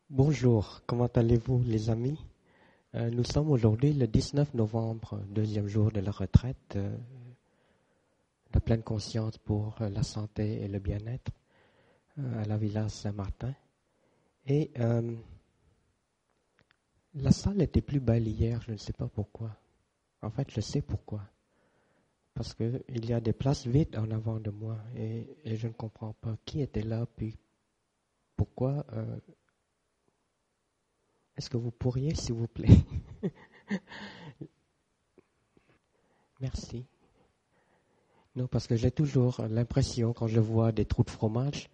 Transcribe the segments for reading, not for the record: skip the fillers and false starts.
Bonjour, comment allez-vous les amis? Nous sommes aujourd'hui le 19 novembre, deuxième jour de la retraite, de pleine conscience pour la santé et le bien-être à la Villa Saint-Martin. Et la salle était plus belle hier, je ne sais pas pourquoi. En fait, je sais pourquoi. Parce qu'il y a des places vides en avant de moi et je ne comprends pas qui était là, puis pourquoi. Est-ce que vous pourriez, s'il vous plaît? Merci. Non, parce que j'ai toujours l'impression, quand je vois des trous de fromage,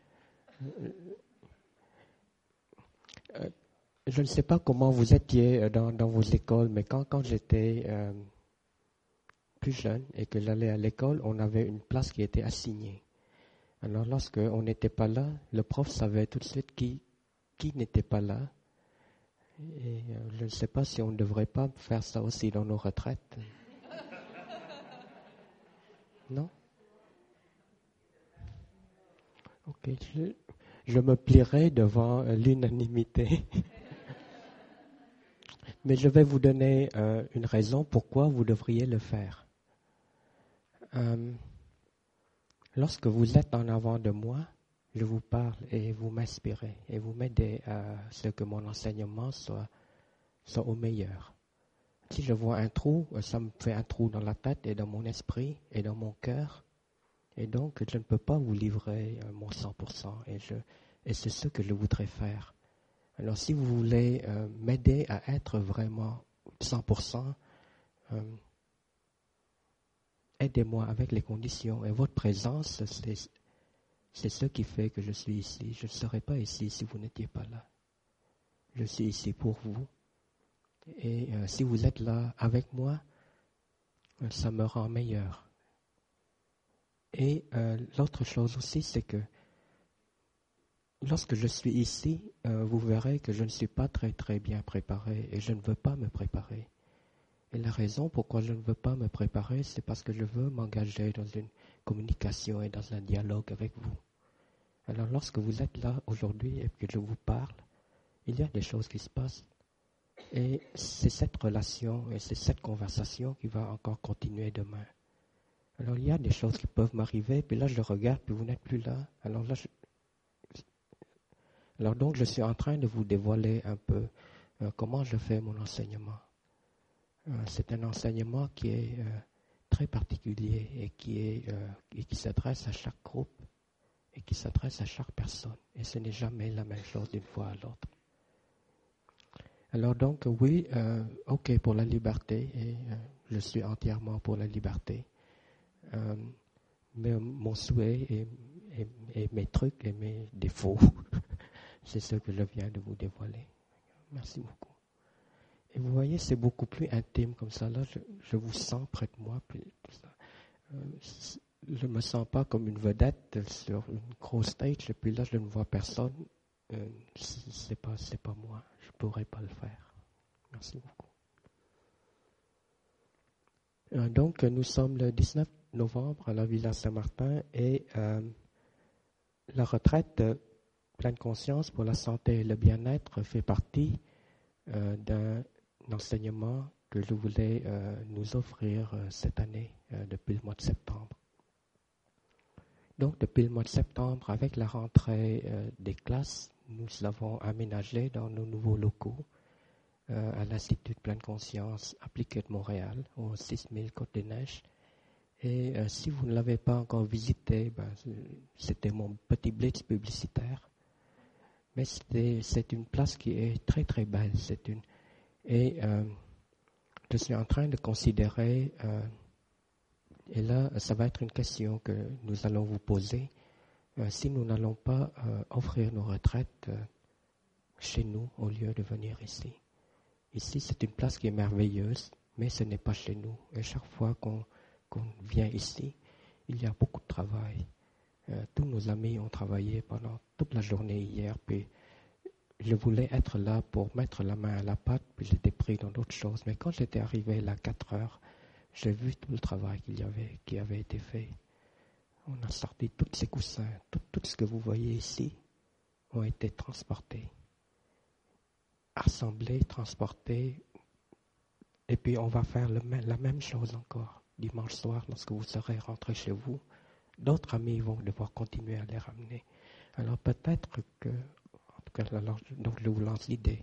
euh, je ne sais pas comment vous étiez dans vos écoles, mais quand j'étais plus jeune et que j'allais à l'école, on avait une place qui était assignée. Alors, lorsque on n'était pas là, le prof savait tout de suite qui n'était pas là. Et je ne sais pas si on ne devrait pas faire ça aussi dans nos retraites. Non? Ok, je me plierai devant l'unanimité. Mais je vais vous donner une raison pourquoi vous devriez le faire. Lorsque vous êtes en avant de moi, je vous parle et vous m'inspirez et vous m'aidez à ce que mon enseignement soit au meilleur. Si je vois un trou, ça me fait un trou dans la tête et dans mon esprit et dans mon cœur. Et donc, je ne peux pas vous livrer mon 100% et c'est ce que je voudrais faire. Alors, si vous voulez m'aider à être vraiment 100%, aidez-moi avec les conditions. Et votre présence, c'est ce qui fait que je suis ici. Je ne serais pas ici si vous n'étiez pas là. Je suis ici pour vous. Et si vous êtes là avec moi, ça me rend meilleur. Et l'autre chose aussi, c'est que lorsque je suis ici, vous verrez que je ne suis pas très très bien préparé et je ne veux pas me préparer. Et la raison pourquoi je ne veux pas me préparer, c'est parce que je veux m'engager dans une communication et dans un dialogue avec vous. Alors lorsque vous êtes là aujourd'hui et que je vous parle, il y a des choses qui se passent. Et c'est cette relation et c'est cette conversation qui va encore continuer demain. Alors il y a des choses qui peuvent m'arriver, puis là je regarde, puis vous n'êtes plus là. Alors donc je suis en train de vous dévoiler un peu comment je fais mon enseignement. C'est un enseignement qui est très particulier et qui s'adresse à chaque groupe et qui s'adresse à chaque personne. Et ce n'est jamais la même chose d'une fois à l'autre. Alors donc, oui, ok pour la liberté, et je suis entièrement pour la liberté. Mais mon souhait et mes trucs et mes défauts, c'est ce que je viens de vous dévoiler. Merci beaucoup. Et vous voyez, c'est beaucoup plus intime comme ça. Là, je vous sens près de moi. Puis, je ne me sens pas comme une vedette sur une grosse stage. Et puis là, je ne vois personne. C'est pas moi. Je ne pourrais pas le faire. Merci beaucoup. Donc, nous sommes le 19 novembre à la Villa Saint-Martin et la retraite pleine conscience pour la santé et le bien-être fait partie d'un enseignement que je voulais nous offrir cette année, depuis le mois de septembre. Donc, depuis le mois de septembre, avec la rentrée des classes, nous l'avons aménagé dans nos nouveaux locaux à l'Institut de pleine conscience appliqué de Montréal, au 6000 Côte-des-Neiges. Et si vous ne l'avez pas encore visité, c'était mon petit blitz publicitaire. Mais c'est une place qui est très très belle. Et je suis en train de considérer, et là ça va être une question que nous allons vous poser, si nous n'allons pas offrir nos retraites chez nous au lieu de venir ici. Ici c'est une place qui est merveilleuse, mais ce n'est pas chez nous. Et chaque fois qu'on vient ici, il y a beaucoup de travail. Tous nos amis ont travaillé pendant toute la journée hier, puis je voulais être là pour mettre la main à la pâte, puis j'étais pris dans d'autres choses. Mais quand j'étais arrivé là à 4 heures, j'ai vu tout le travail qui avait été fait. On a sorti tous ces coussins, tout ce que vous voyez ici ont été transportés. assembler, transporter, et puis on va faire la même chose encore dimanche soir lorsque vous serez rentrés chez vous. D'autres amis vont devoir continuer à les ramener. Alors peut-être que, en tout cas, donc je vous lance l'idée.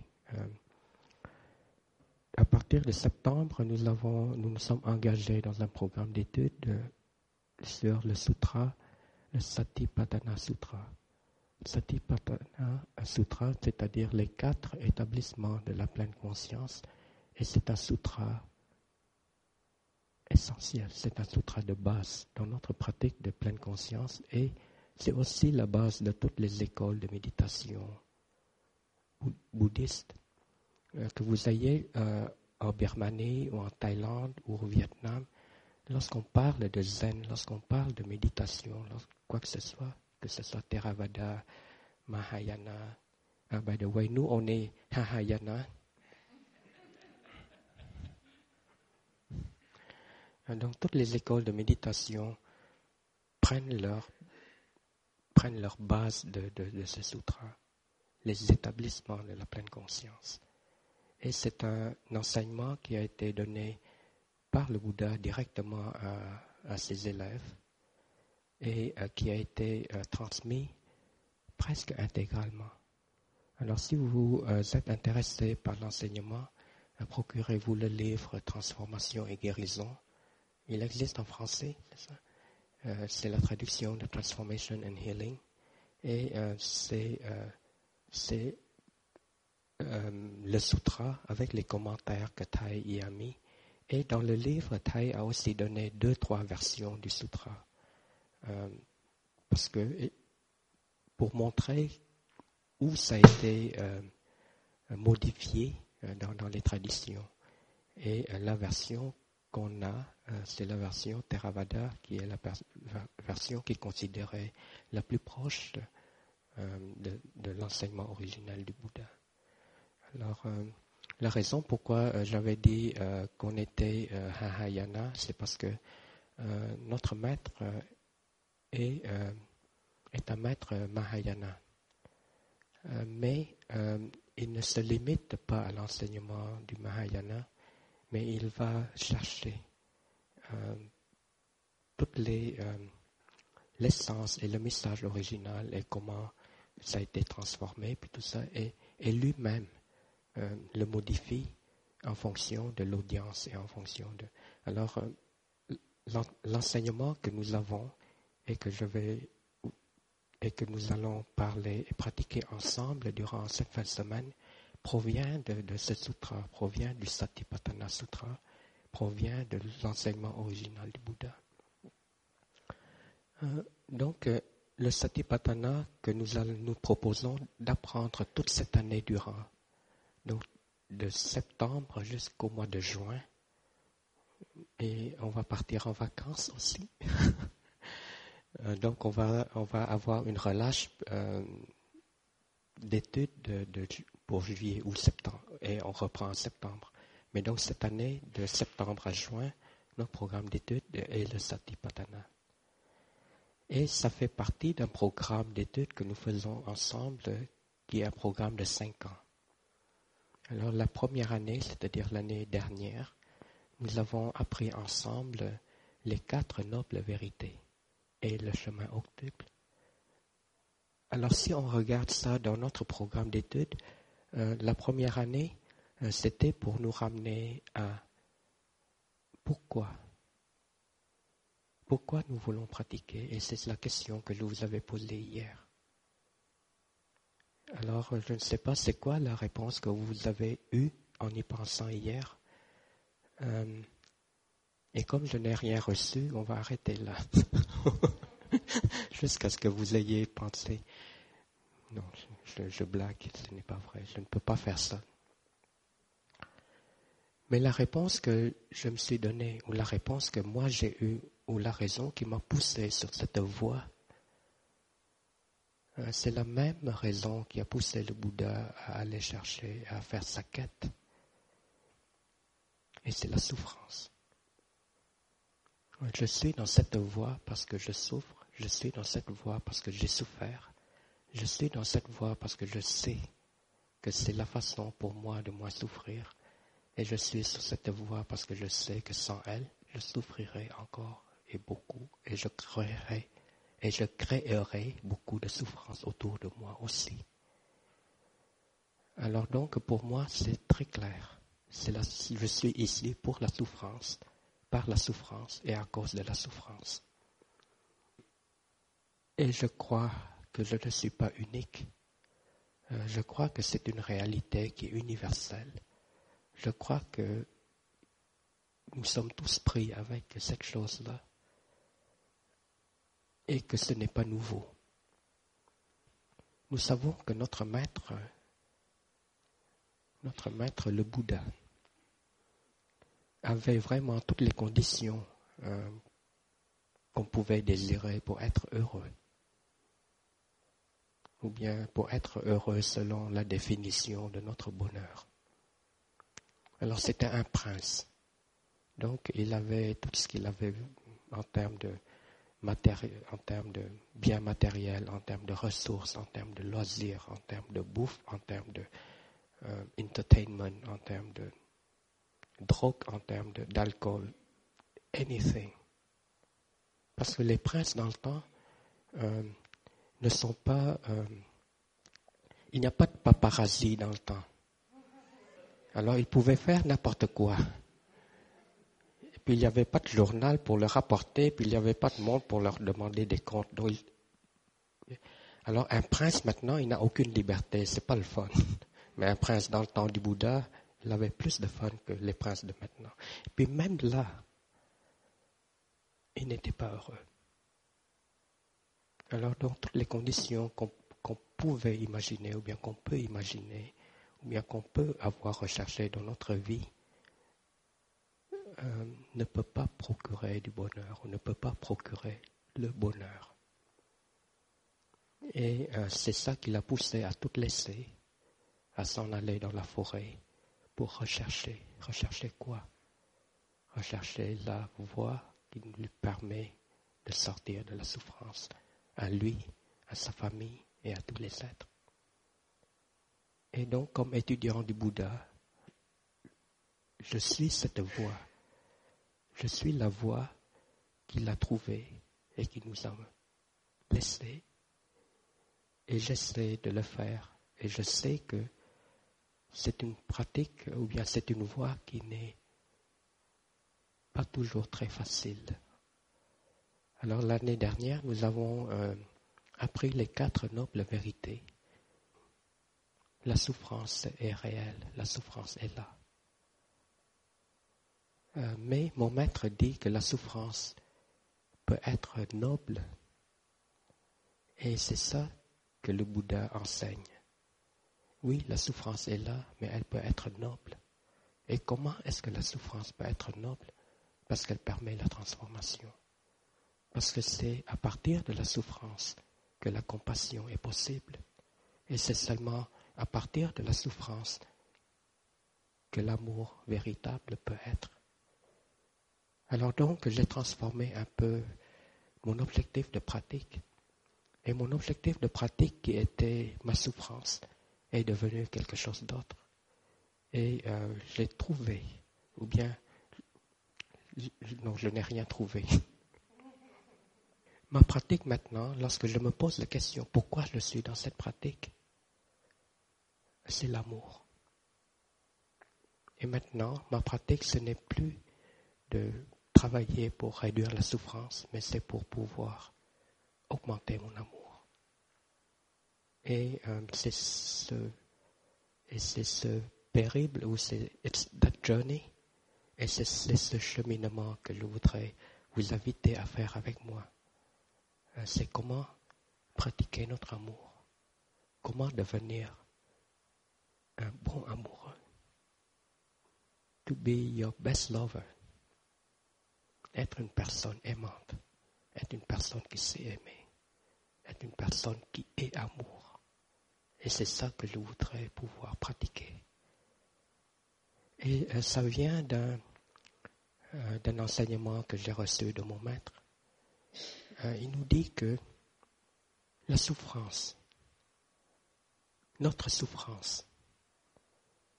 À partir de septembre, nous nous sommes engagés dans un programme d'études sur le sutra, le Satipatthana Sutra. Satipatthana Sutra, c'est-à-dire les 4 établissements de la pleine conscience, et c'est un sutra essentiel, c'est un sutra de base dans notre pratique de pleine conscience, et c'est aussi la base de toutes les écoles de méditation bouddhistes. Que vous ayez en Birmanie ou en Thaïlande ou au Vietnam, lorsqu'on parle de zen, lorsqu'on parle de méditation, quoi que ce soit Theravada, Mahayana. By the way, nous on est Mahayana. Donc toutes les écoles de méditation prennent leur base de ce sutra, les établissements de la pleine conscience. Et c'est un enseignement qui a été donné par le Bouddha directement à ses élèves et qui a été transmis presque intégralement. Alors si vous êtes intéressé par l'enseignement, procurez-vous le livre Transformation et guérison. Il existe en français, c'est ça? C'est la traduction de Transformation and Healing. Et c'est le sutra avec les commentaires que Thay y a mis. Et dans le livre, Thay a aussi donné 2-3 versions du sutra. Parce que pour montrer où ça a été modifié dans les traditions. Et la version qu'on a, c'est la version Theravada, qui est la version qui est considérée la plus proche de l'enseignement original du Bouddha. Alors, la raison pourquoi j'avais dit qu'on était Mahayana, c'est parce que notre maître est un maître Mahayana. Mais il ne se limite pas à l'enseignement du Mahayana, mais il va chercher toute l'essence et le message original et comment ça a été transformé, puis tout ça, et lui-même le modifie en fonction de l'audience et en fonction de... Alors, l'enseignement que nous avons et que nous allons parler et pratiquer ensemble durant cette fin de semaine provient de ce sutra, provient du Satipatthana Sutra, provient de l'enseignement original du Bouddha. Donc, le Satipatthana que nous proposons d'apprendre toute cette année durant, donc de septembre jusqu'au mois de juin, et on va partir en vacances aussi. Donc on va avoir une relâche d'études pour juillet ou septembre, et on reprend en septembre. Mais donc cette année, de septembre à juin, notre programme d'études est le Satipatthana. Et ça fait partie d'un programme d'études que nous faisons ensemble, qui est un programme de 5 ans. Alors la première année, c'est-à-dire l'année dernière, nous avons appris ensemble les 4 nobles vérités et le chemin octuple. Alors si on regarde ça dans notre programme d'études, la première année, c'était pour nous ramener à pourquoi nous voulons pratiquer, et c'est la question que je vous avais posée hier. Alors je ne sais pas c'est quoi la réponse que vous avez eue en y pensant hier. Et comme je n'ai rien reçu, on va arrêter là. Jusqu'à ce que vous ayez pensé. Non, je blague, ce n'est pas vrai, je ne peux pas faire ça. Mais la réponse que je me suis donnée, ou la réponse que moi j'ai eue, ou la raison qui m'a poussé sur cette voie, c'est la même raison qui a poussé le Bouddha à aller chercher, à faire sa quête. Et c'est la souffrance. Je suis dans cette voie parce que je souffre, je suis dans cette voie parce que j'ai souffert, je suis dans cette voie parce que je sais que c'est la façon pour moi de moins souffrir. Et je suis sur cette voie parce que je sais que sans elle, je souffrirai encore et beaucoup. Et je créerai beaucoup de souffrance autour de moi aussi. Alors donc, pour moi, c'est très clair. Je suis ici pour la souffrance, par la souffrance et à cause de la souffrance. Et je crois que je ne suis pas unique. Je crois que c'est une réalité qui est universelle. Je crois que nous sommes tous pris avec cette chose-là et que ce n'est pas nouveau. Nous savons que notre maître, le Bouddha, avait vraiment toutes les conditions qu'on pouvait désirer pour être heureux. Ou bien pour être heureux selon la définition de notre bonheur. Alors c'était un prince. Donc il avait tout ce qu'il avait en termes de biens matériels, en termes de ressources, en termes de loisirs, en termes de bouffe, en termes de entertainment, en termes de drogue, en termes d'alcool, anything. Parce que les princes dans le temps ne sont pas... il n'y a pas de paparazzi dans le temps. Alors ils pouvaient faire n'importe quoi. Et puis il n'y avait pas de journal pour le rapporter, puis il n'y avait pas de monde pour leur demander des comptes. Alors un prince maintenant, il n'a aucune liberté, c'est pas le fun. Mais un prince dans le temps du Bouddha, il avait plus de fun que les princes de maintenant. Et puis même là, il n'était pas heureux. Alors donc toutes les conditions qu'on pouvait imaginer, ou bien qu'on peut imaginer, ou bien qu'on peut avoir recherché dans notre vie, ne peut pas procurer du bonheur, ou ne peut pas procurer le bonheur. Et c'est ça qui l'a poussé à tout laisser, à s'en aller dans la forêt pour rechercher. Rechercher quoi? Rechercher la voie qui lui permet de sortir de la souffrance, à lui, à sa famille et à tous les êtres. Et donc, comme étudiant du Bouddha, je suis cette voie. Je suis la voie qu'il a trouvée et qui nous a laissée. Et j'essaie de le faire. Et je sais que c'est une pratique, ou bien c'est une voie qui n'est pas toujours très facile. Alors l'année dernière, nous avons appris les 4 nobles vérités. La souffrance est réelle, la souffrance est là. Mais mon maître dit que la souffrance peut être noble. Et c'est ça que le Bouddha enseigne. Oui, la souffrance est là, mais elle peut être noble. Et comment est-ce que la souffrance peut être noble? Parce qu'elle permet la transformation. Parce que c'est à partir de la souffrance que la compassion est possible. Et c'est seulement à partir de la souffrance que l'amour véritable peut être. Alors donc, j'ai transformé un peu mon objectif de pratique. Et mon objectif de pratique qui était ma souffrance est devenu quelque chose d'autre. Et j'ai trouvé, ou bien, non, je n'ai rien trouvé. Ma pratique maintenant, lorsque je me pose la question, pourquoi je suis dans cette pratique? C'est l'amour. Et maintenant, ma pratique, ce n'est plus de travailler pour réduire la souffrance, mais c'est pour pouvoir augmenter mon amour. Et c'est ce périple, ou it's that journey, et c'est ce cheminement que je voudrais vous inviter à faire avec moi. C'est comment pratiquer notre amour, comment devenir un bon amoureux. To be your best lover. Être une personne aimante. Être une personne qui sait aimer. Être une personne qui est amour. Et c'est ça que je voudrais pouvoir pratiquer. Et ça vient d'un enseignement que j'ai reçu de mon maître. Il nous dit que la souffrance, notre souffrance,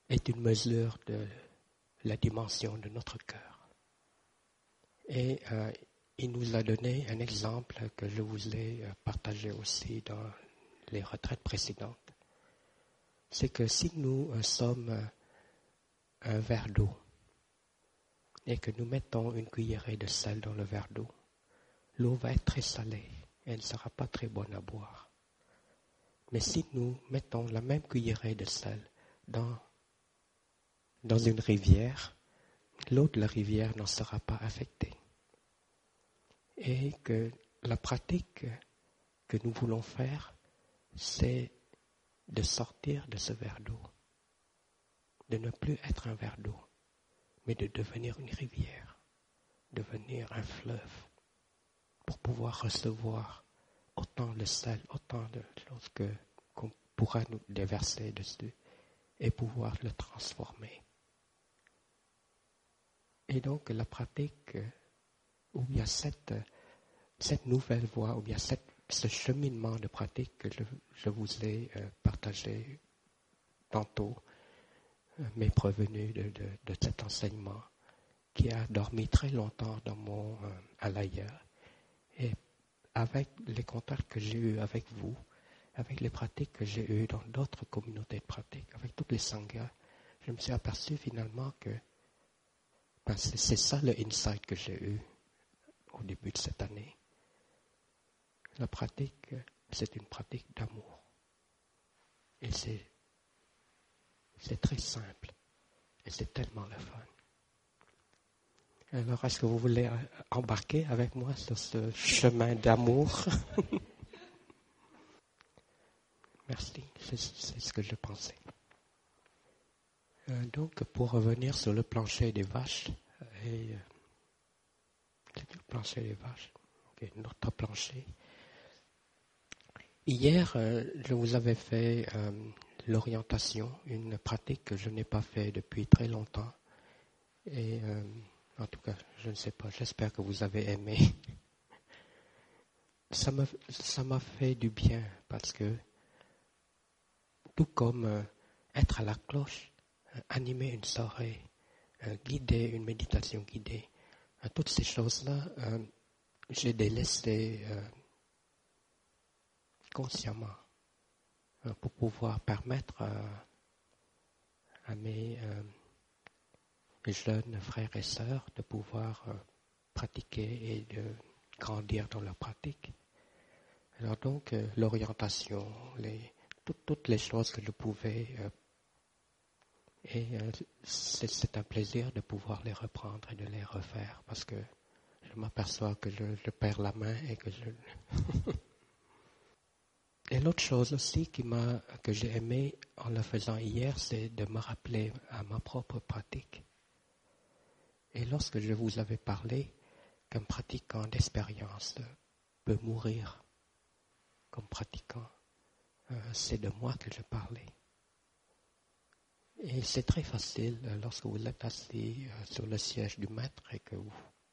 est une mesure de la dimension de notre cœur. Et il nous a donné un exemple que je vous ai partagé aussi dans les retraites précédentes. C'est que si nous sommes un verre d'eau et que nous mettons une cuillerée de sel dans le verre d'eau, l'eau va être très salée et elle ne sera pas très bonne à boire. Mais si nous mettons la même cuillerée de sel dans une rivière, l'eau de la rivière n'en sera pas affectée. Et que la pratique que nous voulons faire, c'est de sortir de ce verre d'eau, de ne plus être un verre d'eau, mais de devenir une rivière, devenir un fleuve, pour pouvoir recevoir autant de sel, autant de choses qu'on pourra nous déverser dessus et pouvoir le transformer. Et donc la pratique, ou bien cette nouvelle voie, ou bien ce cheminement de pratique que je vous ai partagé tantôt, m'est provenu de cet enseignement qui a dormi très longtemps dans mon ailleurs. Et avec les contacts que j'ai eus avec vous, avec les pratiques que j'ai eues dans d'autres communautés de pratiques, avec toutes les sanghas, je me suis aperçu finalement que c'est ça le insight que j'ai eu au début de cette année. La pratique, c'est une pratique d'amour. Et c'est très simple. Et c'est tellement le fun. Alors, est-ce que vous voulez embarquer avec moi sur ce chemin d'amour? Merci, c'est ce que je pensais. Donc, pour revenir sur le plancher des vaches, c'est le plancher des vaches, okay, notre plancher. Hier, je vous avais fait l'orientation, une pratique que je n'ai pas fait depuis très longtemps. Et en tout cas, je ne sais pas, j'espère que vous avez aimé. Ça m'a fait du bien parce que, tout comme être à la cloche, animer une soirée, guider une méditation guidée, toutes ces choses-là, j'ai délaissé consciemment pour pouvoir permettre à mes jeunes frères et sœurs de pouvoir pratiquer et de grandir dans leur pratique. Alors donc, l'orientation, toutes les choses que je pouvais, et c'est un plaisir de pouvoir les reprendre et de les refaire parce que je m'aperçois que je perds la main et que je... Et l'autre chose aussi que j'ai aimé en le faisant hier, c'est de me rappeler à ma propre pratique. Et lorsque je vous avais parlé qu'un pratiquant d'expérience peut mourir comme pratiquant, c'est de moi que je parlais. Et c'est très facile lorsque vous êtes assis sur le siège du maître et que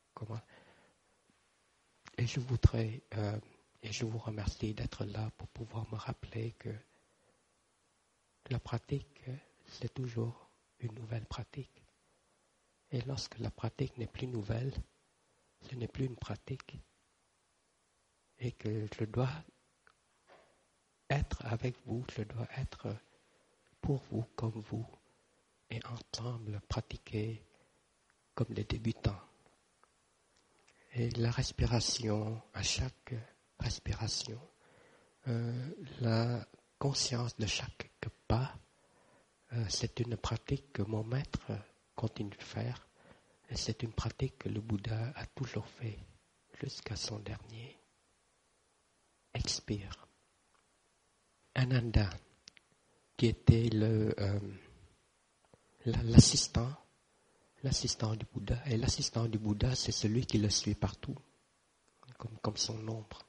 et je voudrais et je vous remercie d'être là pour pouvoir me rappeler que la pratique, c'est toujours une nouvelle pratique. Et lorsque la pratique n'est plus nouvelle, ce n'est plus une pratique. Et que je dois être avec vous, je dois être pour vous comme vous, et ensemble pratiquer comme des débutants. Et la respiration, à chaque respiration, la conscience de chaque pas, c'est une pratique que mon maître continue de faire. Et c'est une pratique que le Bouddha a toujours fait jusqu'à son dernier expire. Ananda, qui était l'assistant du Bouddha. Et l'assistant du Bouddha, c'est celui qui le suit partout, comme son ombre.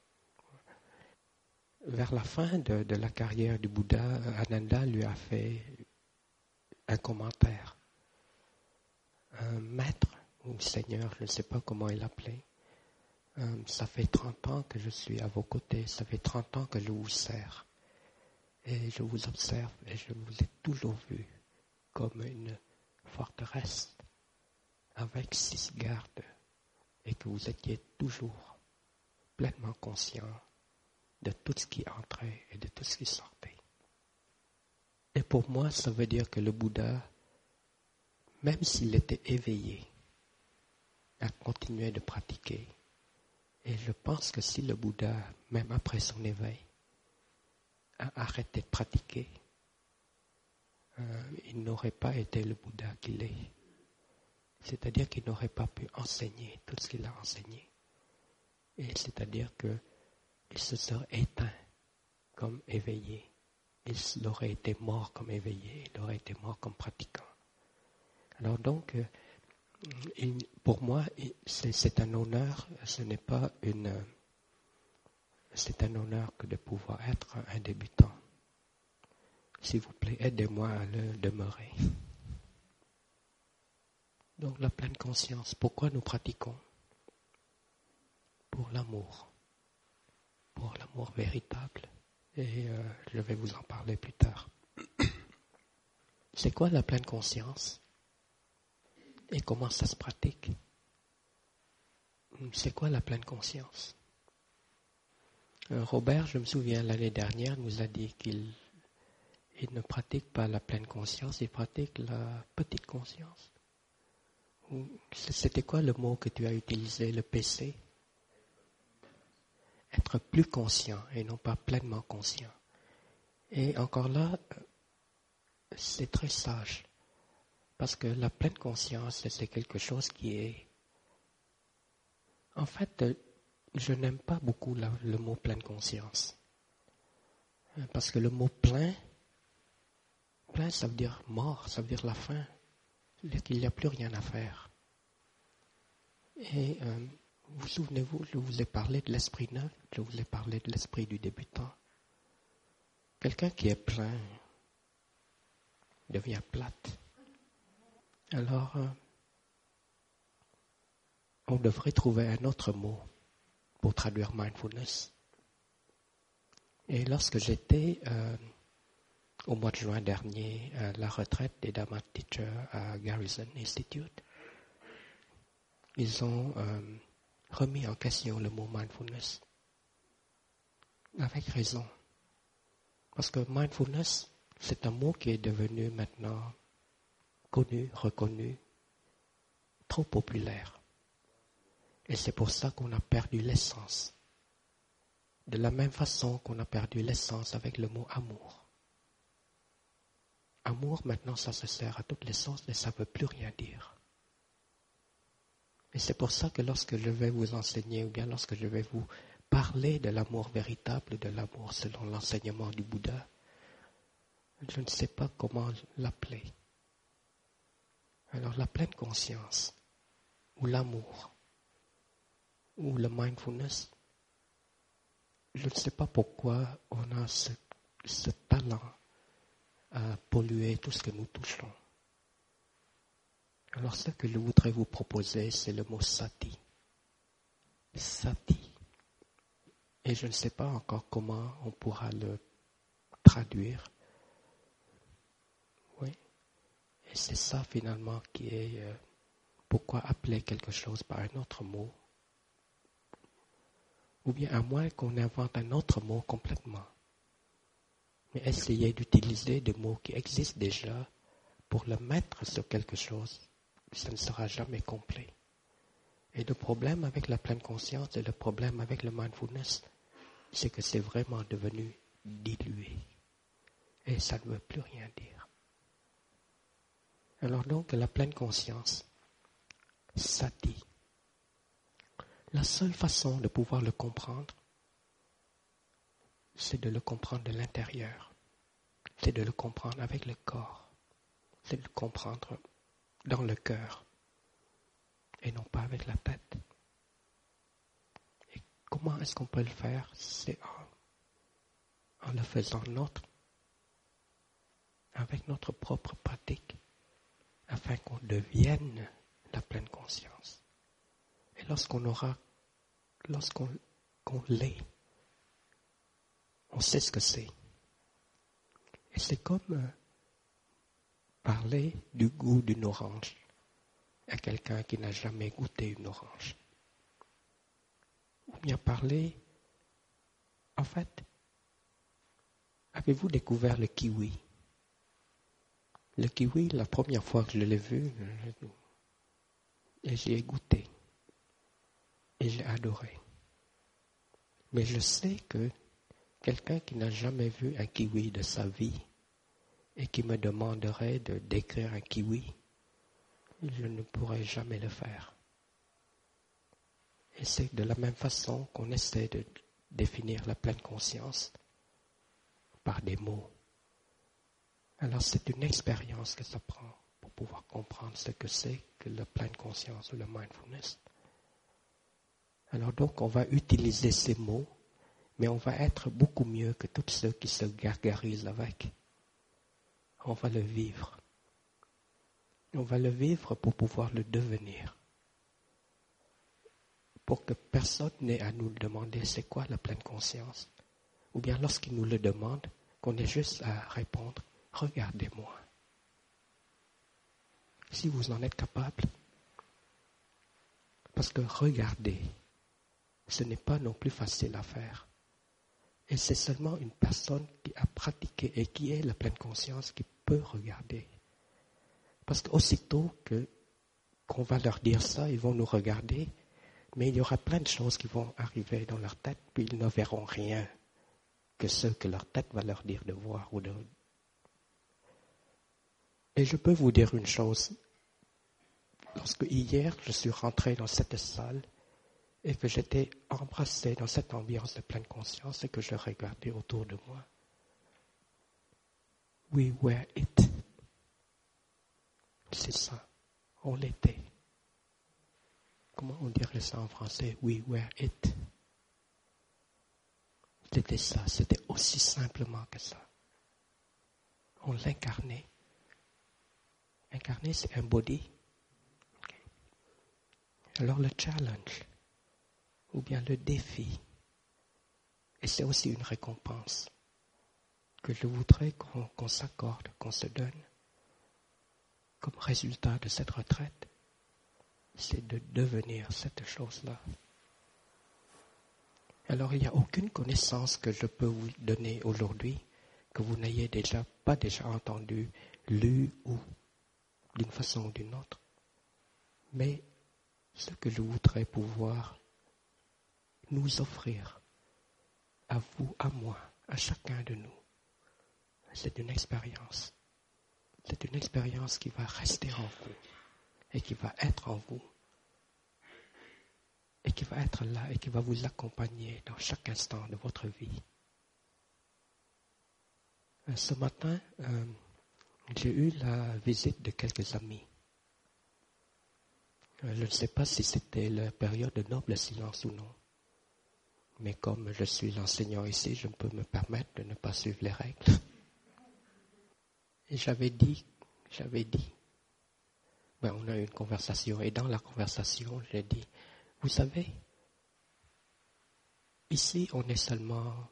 Vers la fin de la carrière du Bouddha, Ananda lui a fait un commentaire. Un maître ou seigneur, je ne sais pas comment il l'appelait, ça fait 30 ans que je suis à vos côtés, ça fait 30 ans que je vous sers. Et je vous observe et je vous ai toujours vu comme une forteresse avec 6 gardes et que vous étiez toujours pleinement conscient de tout ce qui entrait et de tout ce qui sortait. Et pour moi, ça veut dire que le Bouddha, même s'il était éveillé, a continué de pratiquer. Et je pense que si le Bouddha, même après son éveil, a arrêté de pratiquer, il n'aurait pas été le Bouddha qu'il est. C'est-à-dire qu'il n'aurait pas pu enseigner tout ce qu'il a enseigné. Et c'est-à-dire qu'il se serait éteint comme éveillé. Il aurait été mort comme éveillé, il aurait été mort comme pratiquant. Alors donc, pour moi, c'est un honneur, ce n'est pas c'est un honneur que de pouvoir être un débutant. S'il vous plaît, aidez-moi à le demeurer. Donc la pleine conscience, pourquoi nous pratiquons? Pour l'amour véritable. Et je vais vous en parler plus tard. C'est quoi la pleine conscience? Et comment ça se pratique? C'est quoi la pleine conscience? Robert, je me souviens, l'année dernière, nous a dit qu'il ne pratique pas la pleine conscience, il pratique la petite conscience. C'était quoi le mot que tu as utilisé, le PC? Être plus conscient et non pas pleinement conscient. Et encore là, c'est très sage. Parce que la pleine conscience, c'est quelque chose qui est... En fait, je n'aime pas beaucoup le mot pleine conscience. Parce que le mot plein, ça veut dire mort, ça veut dire la fin. Ça veut dire qu'il n'y a plus rien à faire. Et vous souvenez-vous, je vous ai parlé de l'esprit neuf, je vous ai parlé de l'esprit du débutant. Quelqu'un qui est plein devient plate. Alors, on devrait trouver un autre mot pour traduire mindfulness. Et lorsque j'étais au mois de juin dernier à la retraite des Dharma Teachers à Garrison Institute, ils ont remis en question le mot mindfulness. Avec raison. Parce que mindfulness, c'est un mot qui est devenu maintenant connu, reconnu, trop populaire. Et c'est pour ça qu'on a perdu l'essence. De la même façon qu'on a perdu l'essence avec le mot amour. Amour, maintenant, ça se sert à toutes les sens et ça ne veut plus rien dire. Et c'est pour ça que lorsque je vais vous enseigner, ou bien lorsque je vais vous parler de l'amour véritable, de l'amour selon l'enseignement du Bouddha, je ne sais pas comment l'appeler. Alors la pleine conscience, ou l'amour, ou le mindfulness, je ne sais pas pourquoi on a ce talent à polluer tout ce que nous touchons. Alors ce que je voudrais vous proposer, c'est le mot sati. Sati. Et je ne sais pas encore comment on pourra le traduire. Oui. Et c'est ça finalement qui est pourquoi appeler quelque chose par un autre mot. Ou bien à moins qu'on invente un autre mot complètement. Mais essayer d'utiliser des mots qui existent déjà pour le mettre sur quelque chose, ça ne sera jamais complet. Et le problème avec la pleine conscience et le problème avec le mindfulness, c'est que c'est vraiment devenu dilué. Et ça ne veut plus rien dire. Alors donc, la pleine conscience, sati. La seule façon de pouvoir le comprendre, c'est de le comprendre de l'intérieur. C'est de le comprendre avec le corps. C'est de le comprendre dans le cœur. Et non pas avec la tête. Et comment est-ce qu'on peut le faire? C'est en le faisant nôtre, avec notre propre pratique, afin qu'on devienne la pleine conscience. Et lorsqu'on l'est, on sait ce que c'est. Et c'est comme, parler du goût d'une orange à quelqu'un qui n'a jamais goûté une orange. Ou bien parler, en fait, avez-vous découvert le kiwi? Le kiwi, la première fois que je l'ai vu, et j'y ai goûté. Et j'ai adoré. Mais je sais que quelqu'un qui n'a jamais vu un kiwi de sa vie et qui me demanderait de décrire un kiwi, je ne pourrais jamais le faire. Et c'est de la même façon qu'on essaie de définir la pleine conscience par des mots. Alors c'est une expérience que ça prend pour pouvoir comprendre ce que c'est que la pleine conscience ou le mindfulness. Alors donc on va utiliser ces mots, mais on va être beaucoup mieux que tous ceux qui se gargarisent avec. On va le vivre. On va le vivre pour pouvoir le devenir. Pour que personne n'ait à nous demander c'est quoi la pleine conscience. Ou bien lorsqu'il nous le demande, qu'on ait juste à répondre, regardez-moi. Si vous en êtes capable. Parce que regarder, ce n'est pas non plus facile à faire. Et c'est seulement une personne qui a pratiqué et qui est la pleine conscience qui peut regarder. Parce qu'aussitôt qu'on va leur dire ça, ils vont nous regarder, mais il y aura plein de choses qui vont arriver dans leur tête, puis ils ne verront rien que ce que leur tête va leur dire de voir. Et je peux vous dire une chose. Lorsque hier, je suis rentré dans cette salle et que j'étais embrassé dans cette ambiance de pleine conscience et que je regardais autour de moi, we were it. C'est ça. On l'était. Comment on dirait ça en français? We were it. C'était ça. C'était aussi simplement que ça. On l'incarnait. Incarner, c'est un body. Okay. Alors le challenge, ou bien le défi, et c'est aussi une récompense que je voudrais qu'on s'accorde, qu'on se donne, comme résultat de cette retraite, c'est de devenir cette chose-là. Alors, il n'y a aucune connaissance que je peux vous donner aujourd'hui que vous n'ayez pas déjà entendu, lu ou d'une façon ou d'une autre. Mais ce que je voudrais pouvoir nous offrir, à vous, à moi, à chacun de nous, c'est une expérience. C'est une expérience qui va rester en vous et qui va être en vous et qui va être là et qui va vous accompagner dans chaque instant de votre vie. Ce matin, j'ai eu la visite de quelques amis. Je ne sais pas si c'était la période de noble silence ou non. Mais comme je suis l'enseignant ici, je peux me permettre de ne pas suivre les règles. Et j'avais dit, on a eu une conversation, et dans la conversation, j'ai dit, vous savez, ici, on est seulement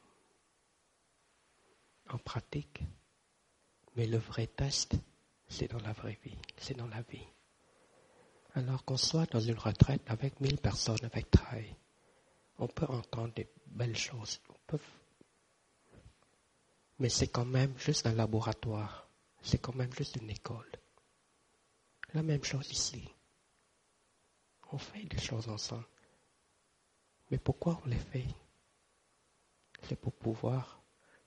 en pratique, mais le vrai test, c'est dans la vraie vie, c'est dans la vie. Alors qu'on soit dans une retraite avec 1000 personnes avec Trail, on peut entendre des belles choses, mais c'est quand même juste un laboratoire, c'est quand même juste une école. La même chose ici. On fait des choses ensemble. Mais pourquoi on les fait? C'est pour pouvoir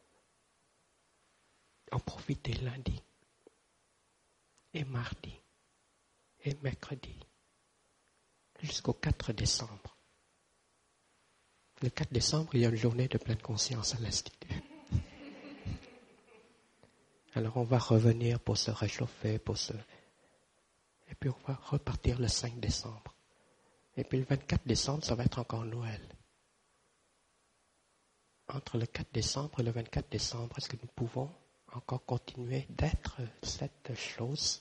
en profiter lundi, et mardi, et mercredi, jusqu'au 4 décembre. Le 4 décembre, il y a une journée de pleine conscience à l'Institut. Alors on va revenir pour se réchauffer, et puis on va repartir le 5 décembre. Et puis le 24 décembre, ça va être encore Noël. Entre le 4 décembre et le 24 décembre, est-ce que nous pouvons encore continuer d'être cette chose?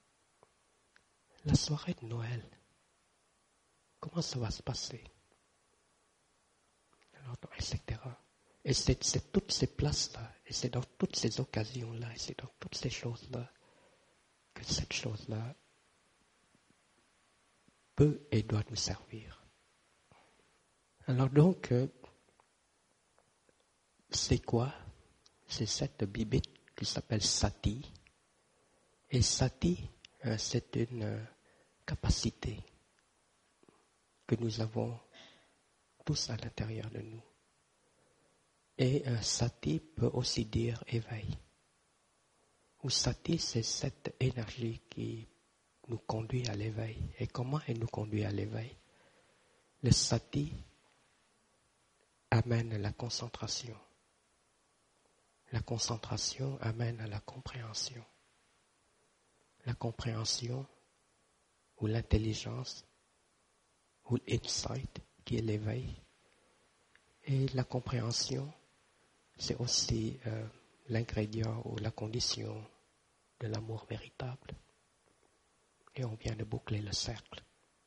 La soirée de Noël, comment ça va se passer? Alors, etc. Et c'est toutes ces places-là, et c'est dans toutes ces occasions-là, et c'est dans toutes ces choses-là que cette chose-là peut et doit nous servir. Alors donc, c'est quoi? C'est cette bibite qui s'appelle sati. Et sati, c'est une capacité que nous avons tous à l'intérieur de nous. Et sati peut aussi dire éveil. Ou sati, c'est cette énergie qui nous conduit à l'éveil. Et comment elle nous conduit à l'éveil? Le sati amène la concentration. La concentration amène à la compréhension. La compréhension ou l'intelligence ou l'insight qui est l'éveil. Et la compréhension, c'est aussi l'ingrédient ou la condition de l'amour véritable. Et on vient de boucler le cercle.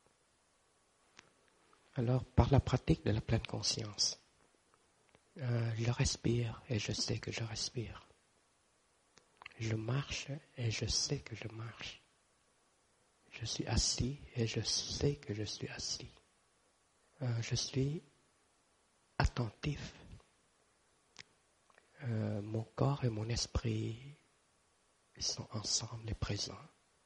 Alors, par la pratique de la pleine conscience, je respire et je sais que je respire. Je marche et je sais que je marche. Je suis assis et je sais que je suis assis. Je suis attentif. Mon corps et mon esprit sont ensemble et présents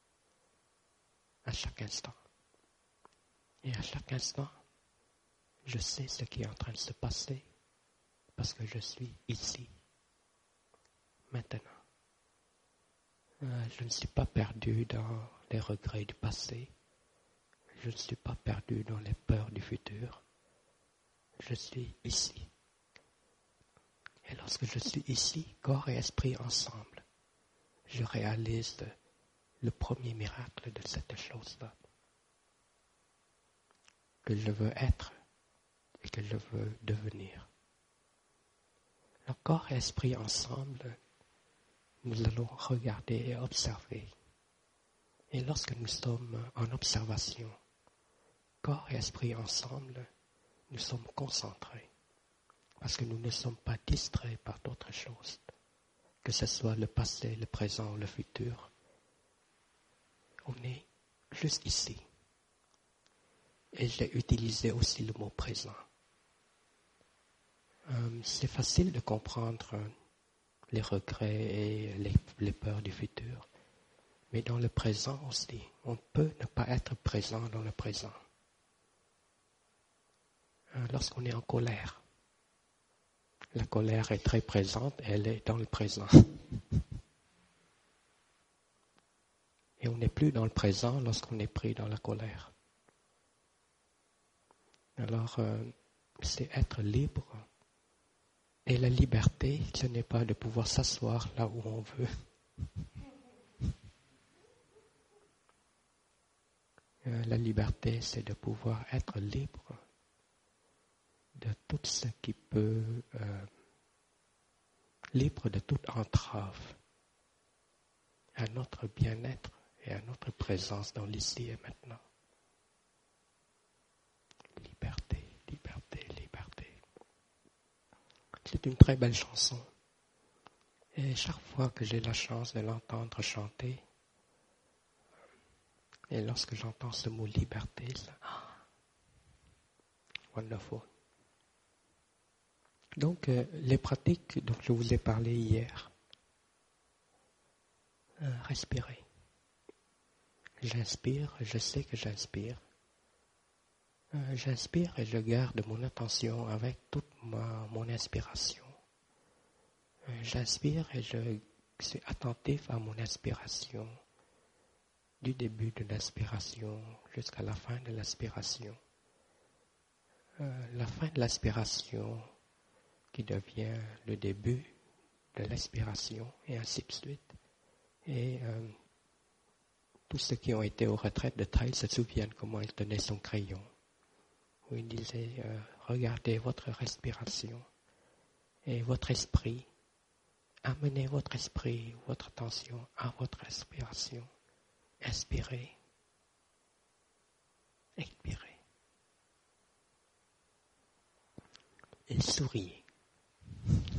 à chaque instant. Et à chaque instant, je sais ce qui est en train de se passer parce que je suis ici, maintenant. Je ne suis pas perdu dans les regrets du passé. Je ne suis pas perdu dans les peurs du futur. Je suis ici. Et lorsque je suis ici, corps et esprit ensemble, je réalise le premier miracle de cette chose-là. Que je veux être et que je veux devenir. Le corps et esprit ensemble, nous allons regarder et observer. Et lorsque nous sommes en observation, corps et esprit ensemble, nous sommes concentrés. Parce que nous ne sommes pas distraits par d'autres choses. Que ce soit le passé, le présent, le futur. On est juste ici. Et j'ai utilisé aussi le mot présent. C'est facile de comprendre les regrets et les peurs du futur. Mais dans le présent aussi, on peut ne pas être présent dans le présent. Lorsqu'on est en colère, la colère est très présente, elle est dans le présent. Et on n'est plus dans le présent lorsqu'on est pris dans la colère. Alors, c'est être libre. Et la liberté, ce n'est pas de pouvoir s'asseoir là où on veut. La liberté, c'est de pouvoir être libre de tout ce qui peut, libre de toute entrave à notre bien-être et à notre présence dans l'ici et maintenant. Liberté, liberté, liberté. C'est une très belle chanson. Et chaque fois que j'ai la chance de l'entendre chanter, et lorsque j'entends ce mot liberté, wonderful. Donc, les pratiques dont je vous ai parlé hier, respirez. J'inspire, je sais que j'inspire. J'inspire et je garde mon attention avec toute mon inspiration. J'inspire et je suis attentif à mon inspiration, du début de l'inspiration jusqu'à la fin de l'inspiration. La fin de l'inspiration qui devient le début de l'expiration et ainsi de suite. Et tous ceux qui ont été aux retraites de Thaï se souviennent comment il tenait son crayon. Où il disait, regardez votre respiration et votre esprit. Amenez votre esprit, votre attention à votre respiration. Inspirez. Expirez. Et souriez.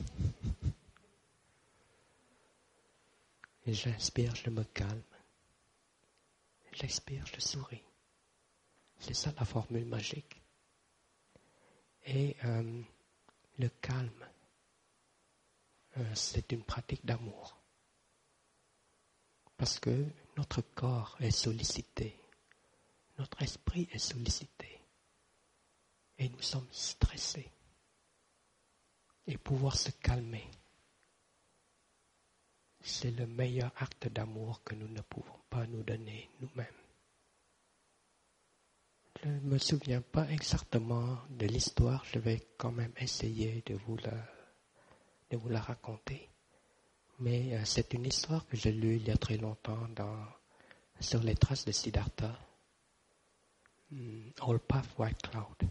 Et j'inspire, je me calme. j'expire, je souris. C'est ça la formule magique. Et le calme, c'est une pratique d'amour. Parce que notre corps est sollicité, notre esprit est sollicité. Et nous sommes stressés. Et pouvoir se calmer, c'est le meilleur acte d'amour que nous ne pouvons pas nous donner nous-mêmes. Je ne me souviens pas exactement de l'histoire, je vais quand même essayer de vous la raconter. Mais c'est une histoire que j'ai lue il y a très longtemps sur les traces de Siddhartha, All Path White Cloud.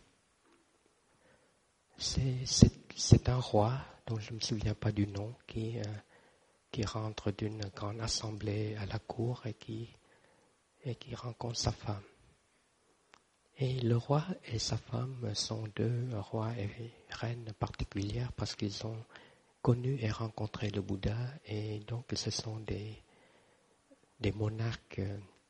C'est un roi dont je ne me souviens pas du nom qui rentre d'une grande assemblée à la cour et qui rencontre sa femme. Et le roi et sa femme sont deux rois et reines particulières parce qu'ils ont connu et rencontré le Bouddha et donc ce sont des monarques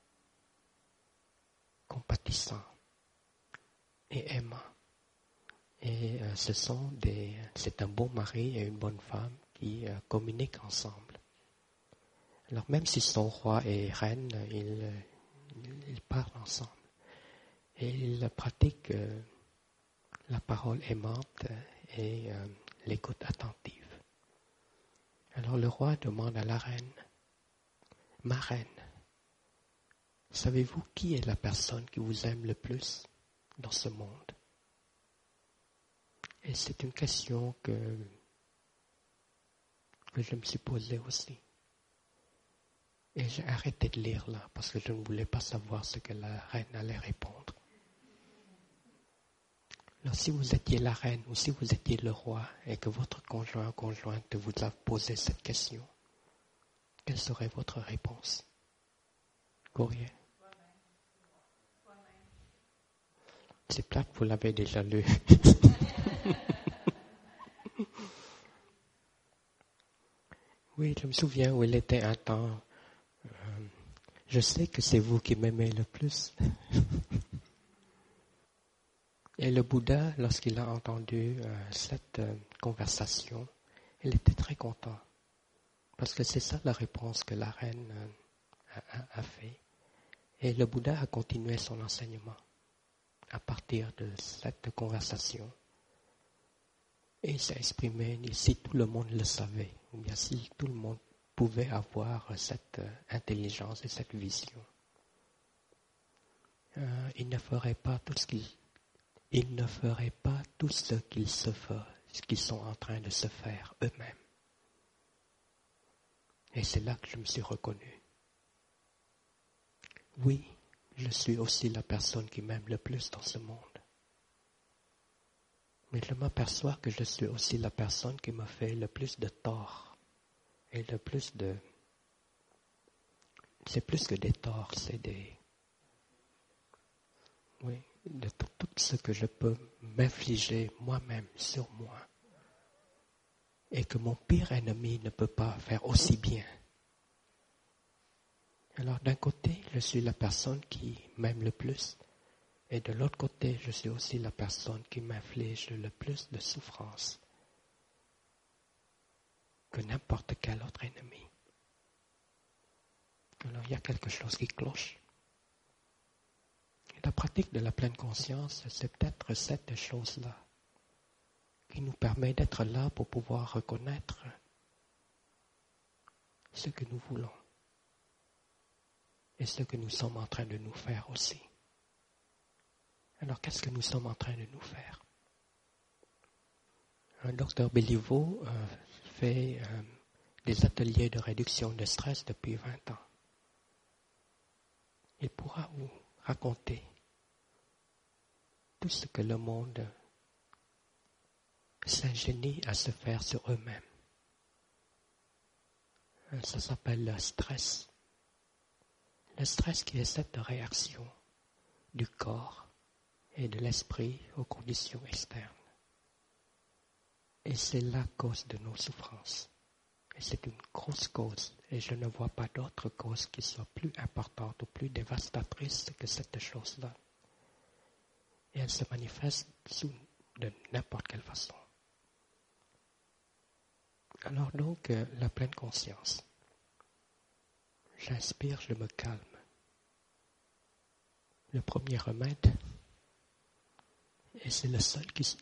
compatissants et aimants. Et c'est un bon mari et une bonne femme qui communiquent ensemble. Alors même s'ils sont rois et reines, ils parlent ensemble. Et ils pratiquent la parole aimante et l'écoute attentive. Alors le roi demande à la reine, « Ma reine, savez-vous qui est la personne qui vous aime le plus dans ce monde ?» Et c'est une question que je me suis posée aussi. Et j'ai arrêté de lire là, parce que je ne voulais pas savoir ce que la reine allait répondre. Alors si vous étiez la reine ou si vous étiez le roi et que votre conjoint ou conjointe vous a posé cette question, quelle serait votre réponse? Courrier. C'est plate, vous l'avez déjà lu. Oui, je me souviens où il était un temps. Je sais que c'est vous qui m'aimez le plus. Et le Bouddha, lorsqu'il a entendu cette conversation, il était très content. Parce que c'est ça la réponse que la reine a fait. Et le Bouddha a continué son enseignement à partir de cette conversation. Et il s'est exprimé, si tout le monde le savait, ou bien si tout le monde pouvait avoir cette intelligence et cette vision, il ne ferait pas tout ce qu'ils sont en train de se faire eux-mêmes. Et c'est là que je me suis reconnu. Oui, je suis aussi la personne qui m'aime le plus dans ce monde. Mais je m'aperçois que je suis aussi la personne qui me fait le plus de tort. Et le plus de... C'est plus que des torts, c'est des... Oui, de tout ce que je peux m'infliger moi-même sur moi. Et que mon pire ennemi ne peut pas faire aussi bien. Alors d'un côté, je suis la personne qui m'aime le plus. Et de l'autre côté, je suis aussi la personne qui m'inflige le plus de souffrance que n'importe quel autre ennemi. Alors il y a quelque chose qui cloche. Et la pratique de la pleine conscience, c'est peut-être cette chose-là qui nous permet d'être là pour pouvoir reconnaître ce que nous voulons et ce que nous sommes en train de nous faire aussi. Alors qu'est-ce que nous sommes en train de nous faire? Un docteur Béliveau fait des ateliers de réduction de stress depuis 20 ans. Il pourra vous raconter tout ce que le monde s'ingénie à se faire sur eux-mêmes. Ça s'appelle le stress. Le stress qui est cette réaction du corps et de l'esprit aux conditions externes. Et c'est la cause de nos souffrances. Et c'est une grosse cause. Et je ne vois pas d'autre cause qui soit plus importante ou plus dévastatrice que cette chose-là. Et elle se manifeste de n'importe quelle façon. Alors donc, la pleine conscience. J'inspire, je me calme. Le premier remède, et c'est le seul qui...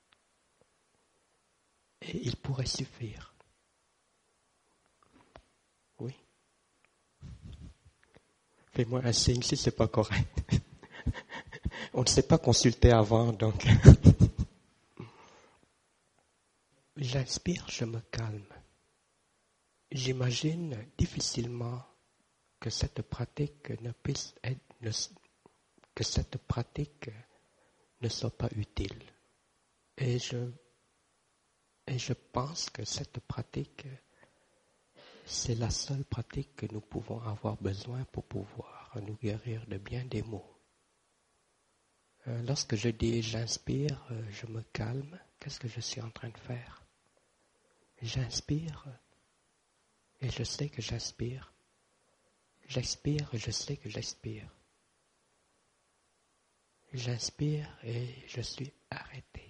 Et il pourrait suffire. Oui. Fais-moi un signe si c'est pas correct. On ne s'est pas consulté avant, donc... J'inspire, je me calme. J'imagine difficilement que cette pratique ne puisse être, que cette pratique ne soit pas utile. Et je pense que cette pratique, c'est la seule pratique que nous pouvons avoir besoin pour pouvoir nous guérir de bien des maux. Lorsque je dis j'inspire, je me calme, qu'est-ce que je suis en train de faire? J'inspire et je sais que j'inspire. J'expire et je sais que j'expire. J'inspire et je suis arrêté.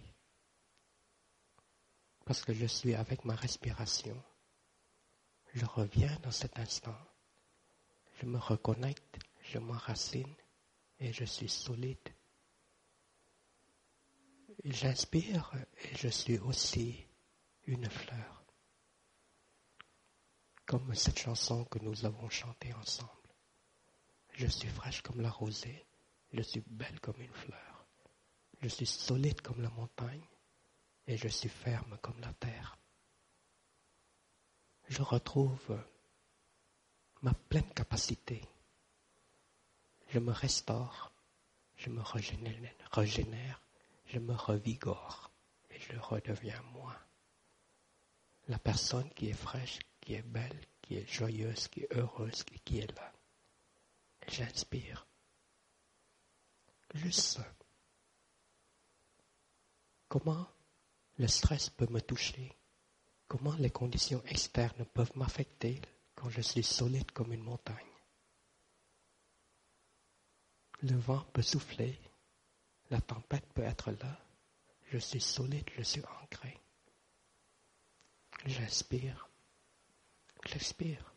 Parce que je suis avec ma respiration. Je reviens dans cet instant. Je me reconnecte, je m'enracine et je suis solide. J'inspire et je suis aussi une fleur. Comme cette chanson que nous avons chantée ensemble. Je suis fraîche comme la rosée, je suis belle comme une fleur. Je suis solide comme la montagne et je suis ferme comme la terre. Je retrouve ma pleine capacité. Je me restaure, je me régénère, je me revigore et je redeviens moi. La personne qui est fraîche, qui est belle, qui est joyeuse, qui est heureuse et qui est là. J'inspire. Juste ça. Comment le stress peut me toucher? Comment les conditions externes peuvent m'affecter quand je suis solide comme une montagne? Le vent peut souffler, la tempête peut être là. Je suis solide, je suis ancré. J'inspire, j'expire.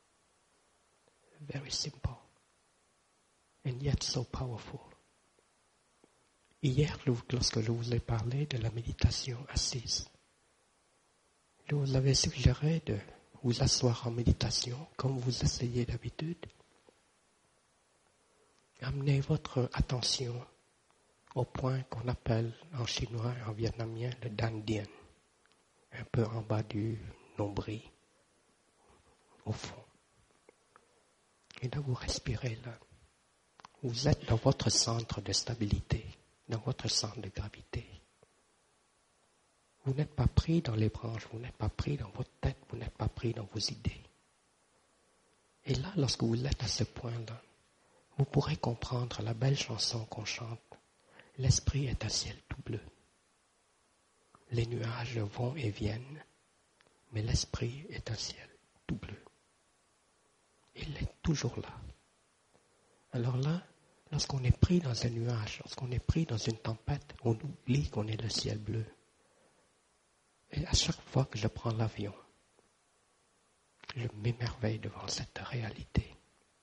Very simple. And yet so powerful. Hier, lorsque je vous ai parlé de la méditation assise, je vous avais suggéré de vous asseoir en méditation, comme vous essayez d'habitude. Amenez votre attention au point qu'on appelle en chinois et en vietnamien le Dan Dien, un peu en bas du nombril, au fond. Et là, vous respirez là. Vous êtes dans votre centre de stabilité, dans votre centre de gravité. Vous n'êtes pas pris dans les branches, vous n'êtes pas pris dans votre tête, vous n'êtes pas pris dans vos idées. Et là, lorsque vous êtes à ce point-là, vous pourrez comprendre la belle chanson qu'on chante. L'esprit est un ciel tout bleu. Les nuages vont et viennent, mais l'esprit est un ciel tout bleu. Il est toujours là. Alors là, lorsqu'on est pris dans un nuage, lorsqu'on est pris dans une tempête, on oublie qu'on est le ciel bleu. Et à chaque fois que je prends l'avion, je m'émerveille devant cette réalité.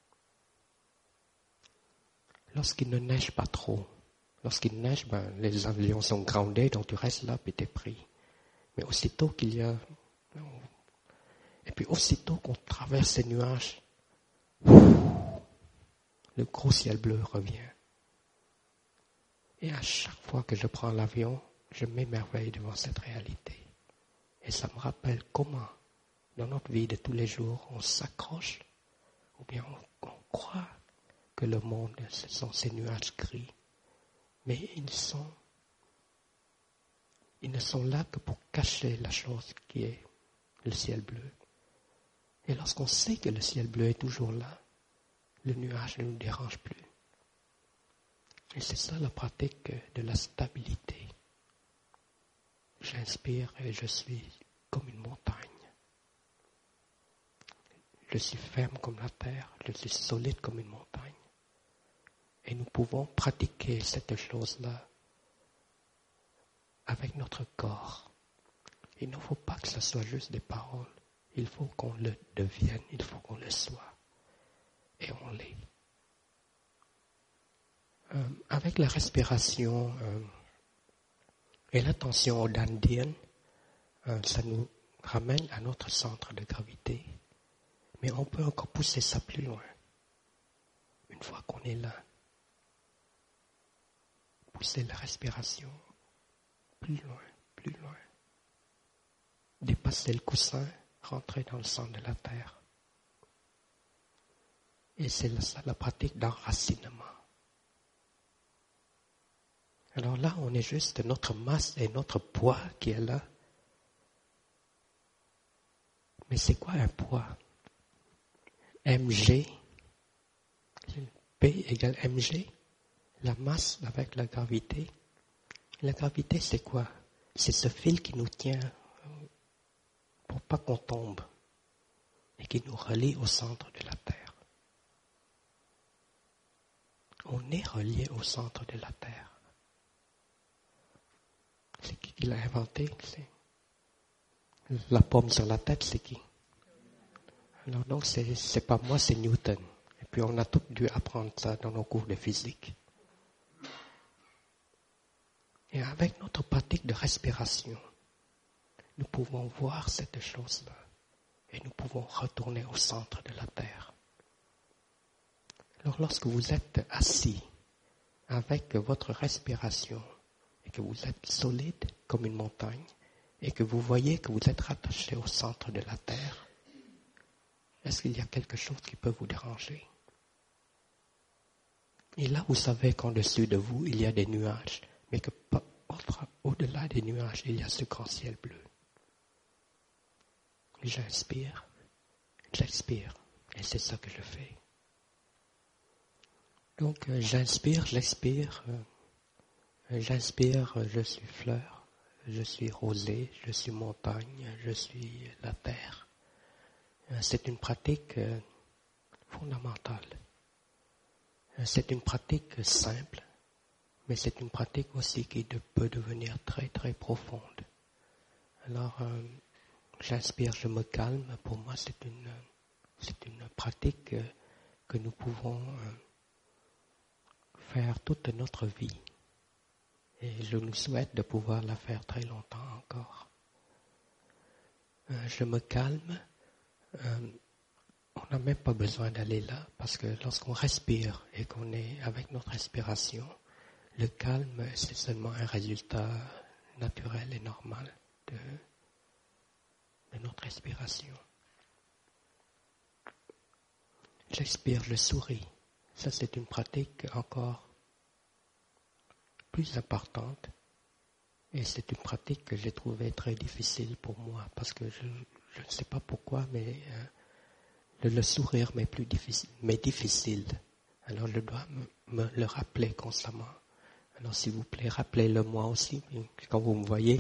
Lorsqu'il ne neige pas trop, lorsqu'il neige, les avions sont groundés, donc tu restes là et t'es pris. Mais aussitôt qu'il y a... Et puis aussitôt qu'on traverse ces nuages, le gros ciel bleu revient. Et à chaque fois que je prends l'avion, je m'émerveille devant cette réalité. Et ça me rappelle comment, dans notre vie de tous les jours, on s'accroche, ou bien on croit que le monde, ce sont ces nuages gris. Mais ils ne sont là que pour cacher la chose qui est le ciel bleu. Et lorsqu'on sait que le ciel bleu est toujours là, le nuage ne nous dérange plus. Et c'est ça la pratique de la stabilité. J'inspire et je suis comme une montagne. je suis ferme comme la terre, je suis solide comme une montagne. Et nous pouvons pratiquer cette chose-là avec notre corps. Il ne faut pas que ce soit juste des paroles. Il faut qu'on le devienne, il faut qu'on le soit. Et on l'est. Avec la respiration et l'attention aux dandiennes, ça nous ramène à notre centre de gravité. Mais on peut encore pousser ça plus loin. Une fois qu'on est là, pousser la respiration plus loin, plus loin. Dépasser le coussin, rentrer dans le centre de la terre. Et c'est ça la pratique d'enracinement. Alors là, on est juste notre masse et notre poids qui est là. Mais c'est quoi un poids? Mg, P égale mg, la masse avec la gravité. La gravité, c'est quoi? C'est ce fil qui nous tient pour pas qu'on tombe et qui nous relie au centre de la Terre. On est relié au centre de la Terre. C'est qui l'a inventé? La pomme sur la tête, c'est qui? Alors donc, c'est pas moi, c'est Newton. Et puis on a tous dû apprendre ça dans nos cours de physique. Et avec notre pratique de respiration, nous pouvons voir cette chose-là. Et nous pouvons retourner au centre de la Terre. Alors lorsque vous êtes assis avec votre respiration et que vous êtes solide comme une montagne et que vous voyez que vous êtes rattaché au centre de la Terre, est-ce qu'il y a quelque chose qui peut vous déranger? Et là, vous savez qu'en dessus de vous, il y a des nuages, mais que au-delà des nuages, il y a ce grand ciel bleu. J'inspire, j'expire, et c'est ça que je fais. Donc, j'inspire, j'expire, j'inspire, je suis fleur, je suis rosée, je suis montagne, je suis la terre. C'est une pratique fondamentale. C'est une pratique simple, mais c'est une pratique aussi qui peut devenir très très profonde. Alors, j'inspire, je me calme. Pour moi, c'est une pratique que nous pouvons faire toute notre vie. Et je nous souhaite de pouvoir la faire très longtemps encore. Je me calme. On n'a même pas besoin d'aller là, parce que lorsqu'on respire et qu'on est avec notre respiration, le calme, c'est seulement un résultat naturel et normal de notre respiration. J'expire, je souris. Ça, c'est une pratique encore plus importante. Et c'est une pratique que j'ai trouvée très difficile pour moi, parce que je ne sais pas pourquoi, mais le sourire m'est plus difficile, Alors je dois me le rappeler constamment. Alors s'il vous plaît, rappelez-le moi aussi, quand vous me voyez,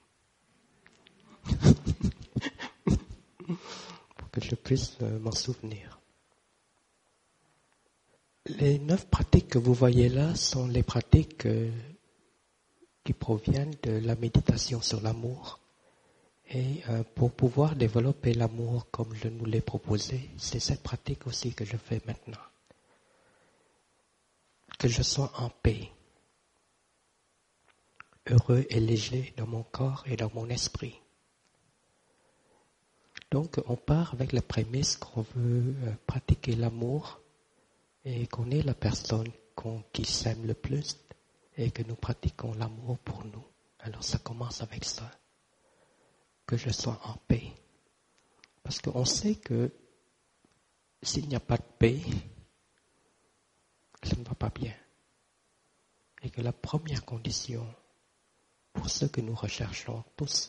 pour que je puisse m'en souvenir. Les 9 pratiques que vous voyez là sont les pratiques qui proviennent de la méditation sur l'amour. Et pour pouvoir développer l'amour comme je nous l'ai proposé, c'est cette pratique aussi que je fais maintenant. Que je sois en paix, heureux et léger dans mon corps et dans mon esprit. Donc on part avec la prémisse qu'on veut pratiquer l'amour et qu'on est la personne qui s'aime le plus et que nous pratiquons l'amour pour nous. Alors ça commence avec ça. Que je sois en paix. Parce qu'on sait que s'il n'y a pas de paix, ça ne va pas bien. Et que la première condition pour ce que nous recherchons tous,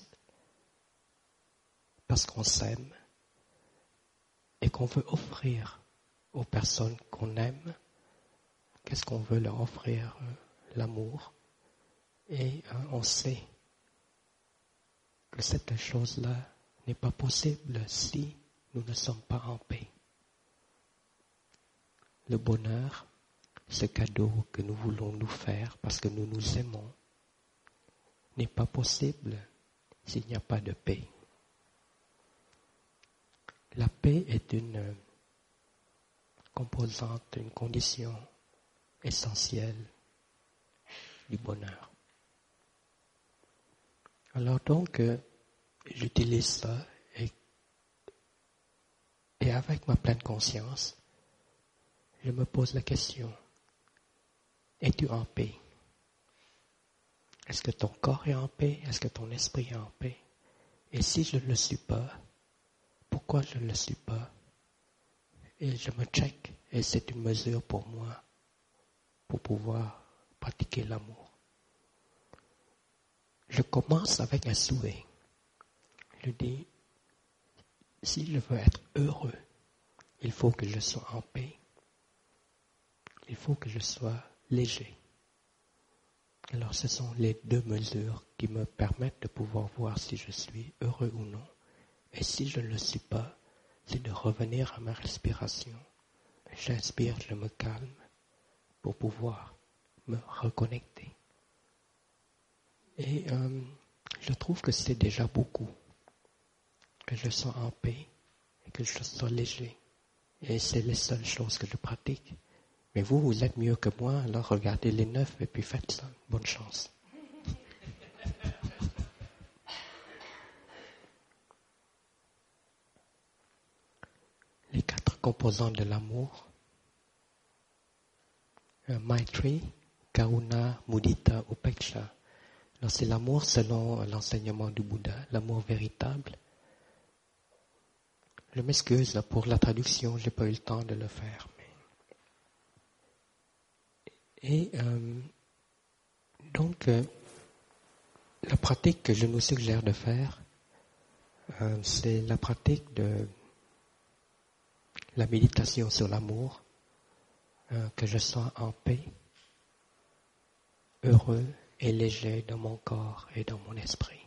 parce qu'on s'aime et qu'on veut offrir aux personnes qu'on aime, qu'est-ce qu'on veut leur offrir? L'amour. Et on sait que cette chose-là n'est pas possible si nous ne sommes pas en paix. Le bonheur, ce cadeau que nous voulons nous faire parce que nous nous aimons, n'est pas possible s'il n'y a pas de paix. La paix est une composante, une condition essentielle du bonheur. Alors donc, j'utilise ça et avec ma pleine conscience, je me pose la question, es-tu en paix? Est-ce que ton corps est en paix? Est-ce que ton esprit est en paix? Et si je ne le suis pas, pourquoi je ne le suis pas? Et je me check, et c'est une mesure pour moi, pour pouvoir pratiquer l'amour. Je commence avec un souhait. Je dis, si je veux être heureux, il faut que je sois en paix. Il faut que je sois léger. Alors ce sont les deux mesures qui me permettent de pouvoir voir si je suis heureux ou non. Et si je ne le suis pas, c'est de revenir à ma respiration. J'inspire, je me calme pour pouvoir me reconnecter. Et je trouve que c'est déjà beaucoup. Que je sois en paix et que je sois léger. Et c'est les seules choses que je pratique. Mais vous êtes mieux que moi, alors regardez les 9 et puis faites ça. Bonne chance. Les 4 composantes de l'amour. Maitri, Karuna, Mudita, Upeksha. Alors c'est l'amour selon l'enseignement du Bouddha, l'amour véritable. Je m'excuse pour la traduction, j'ai pas eu le temps de le faire. Et donc, la pratique que je nous suggère de faire, c'est la pratique de la méditation sur l'amour, que je sois en paix, heureux et léger dans mon corps et dans mon esprit.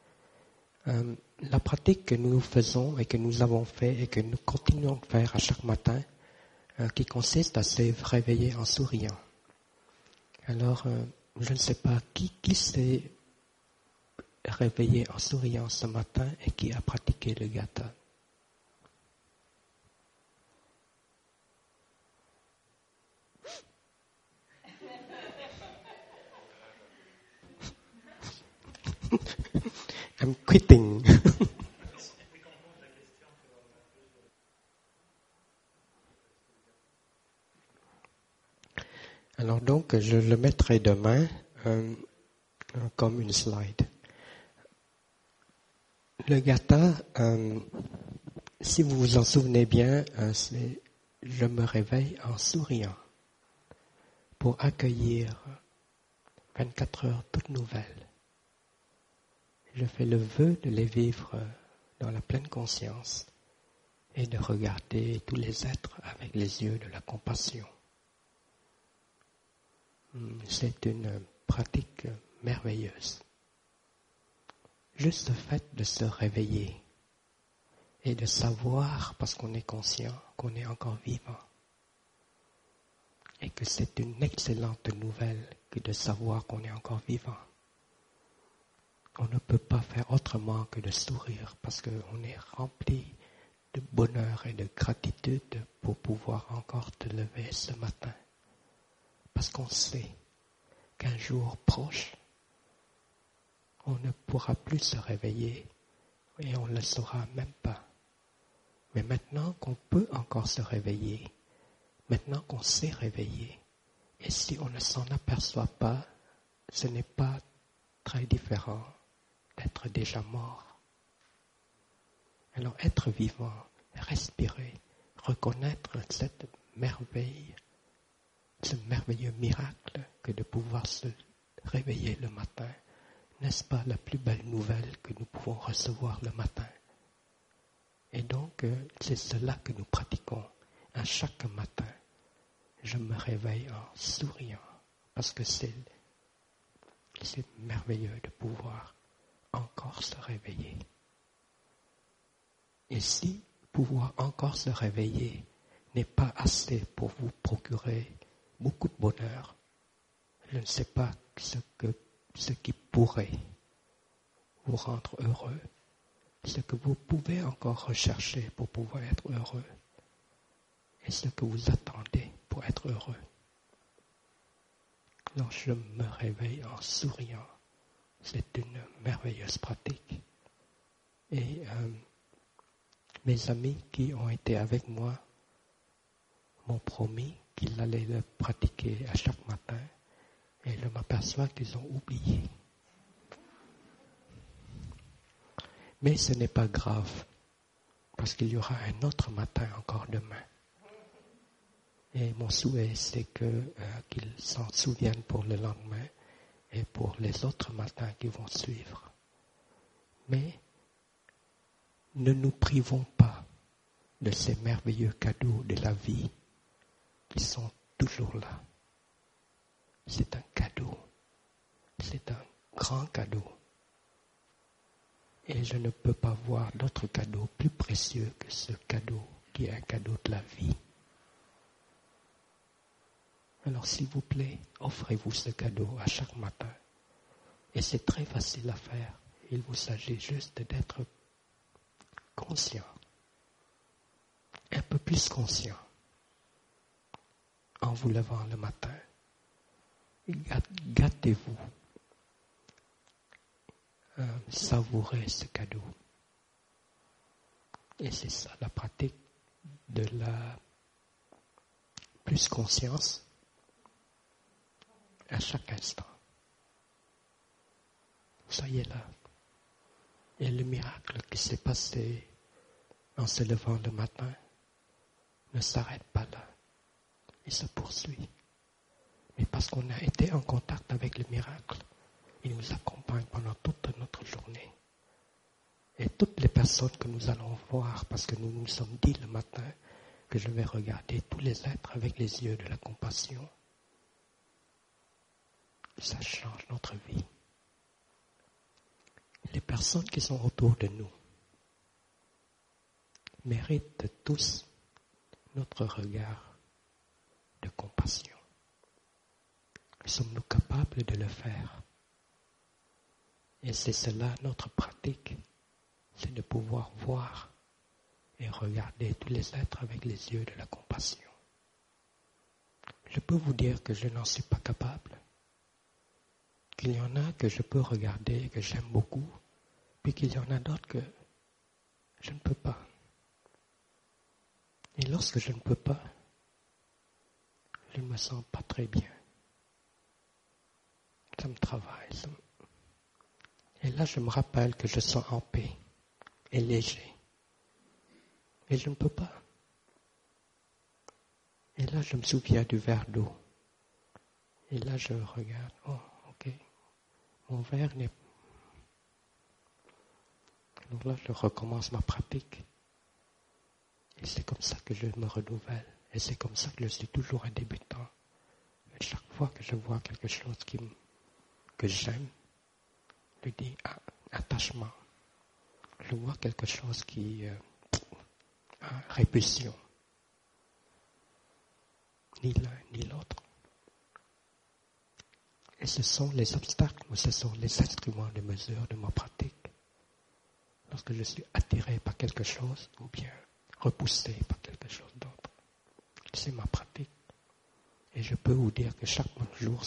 La pratique que nous faisons et que nous avons fait et que nous continuons de faire à chaque matin, qui consiste à se réveiller en souriant. Alors, je ne sais pas qui s'est réveillé en souriant ce matin et qui a pratiqué le gatha. I'm quitting. Alors donc, je le mettrai demain comme une slide. Le gatha, si vous vous en souvenez bien, c'est « je me réveille en souriant » pour accueillir 24 heures toutes nouvelles. Je fais le vœu de les vivre dans la pleine conscience et de regarder tous les êtres avec les yeux de la compassion. C'est une pratique merveilleuse. Juste le fait de se réveiller et de savoir, parce qu'on est conscient, qu'on est encore vivant. Et que c'est une excellente nouvelle que de savoir qu'on est encore vivant. On ne peut pas faire autrement que de sourire parce qu'on est rempli de bonheur et de gratitude pour pouvoir encore te lever ce matin. Parce qu'on sait qu'un jour proche, on ne pourra plus se réveiller et on ne le saura même pas. Mais maintenant qu'on peut encore se réveiller, maintenant qu'on s'est réveillé, et si on ne s'en aperçoit pas, ce n'est pas très différent d'être déjà mort. Alors être vivant, respirer, reconnaître cette merveille, ce merveilleux miracle que de pouvoir se réveiller le matin, n'est-ce pas la plus belle nouvelle que nous pouvons recevoir le matin? Et donc, c'est cela que nous pratiquons. À chaque matin, je me réveille en souriant, parce que c'est merveilleux de pouvoir encore se réveiller. Et si, pouvoir encore se réveiller n'est pas assez pour vous procurer beaucoup de bonheur. Je ne sais pas ce qui pourrait vous rendre heureux, ce que vous pouvez encore rechercher pour pouvoir être heureux et ce que vous attendez pour être heureux. Alors je me réveille en souriant. C'est une merveilleuse pratique. Et mes amis qui ont été avec moi m'ont promis qu'ils allaient le pratiquer à chaque matin et je m'aperçois qu'ils ont oublié. Mais ce n'est pas grave parce qu'il y aura un autre matin encore demain. Et mon souhait, c'est qu'ils s'en souviennent pour le lendemain et pour les autres matins qui vont suivre. Mais ne nous privons pas de ces merveilleux cadeaux de la vie qui sont toujours là. C'est un cadeau. C'est un grand cadeau. Et je ne peux pas voir d'autre cadeau plus précieux que ce cadeau qui est un cadeau de la vie. Alors s'il vous plaît, offrez-vous ce cadeau à chaque matin. Et c'est très facile à faire. Il vous s'agit juste d'être conscient, un peu plus conscient, en vous levant le matin. Gâtez-vous, savourez ce cadeau. Et c'est ça la pratique de la plus conscience à chaque instant. Soyez là. Et le miracle qui s'est passé en se levant le matin ne s'arrête pas là. Il se poursuit. Mais parce qu'on a été en contact avec le miracle, il nous accompagne pendant toute notre journée. Et toutes les personnes que nous allons voir, parce que nous nous sommes dit le matin que je vais regarder tous les êtres avec les yeux de la compassion, ça change notre vie. Les personnes qui sont autour de nous méritent tous notre regard de compassion. Sommes-nous capables de le faire? Et c'est cela notre pratique, c'est de pouvoir voir et regarder tous les êtres avec les yeux de la compassion. Je peux vous dire que je n'en suis pas capable, qu'il y en a que je peux regarder, que j'aime beaucoup, puis qu'il y en a d'autres que je ne peux pas. Et lorsque je ne peux pas, je ne me sens pas très bien. Ça me travaille. Et là, je me rappelle que je sens en paix et léger. Et je ne peux pas. Et là, je me souviens du verre d'eau. Et là, je regarde. Oh, ok. Mon verre n'est pas. Donc là, je recommence ma pratique. Et c'est comme ça que je me renouvelle. Et c'est comme ça que je suis toujours un débutant. Et chaque fois que je vois quelque chose que j'aime, je dis attachement. Je vois quelque chose qui répulsion. Ni l'un ni l'autre. Et ce sont les obstacles, ou ce sont les instruments de mesure de ma pratique. Lorsque je suis attiré par quelque chose, ou bien repoussé par quelque chose d'autre. C'est ma pratique. Et je peux vous dire que chaque jour,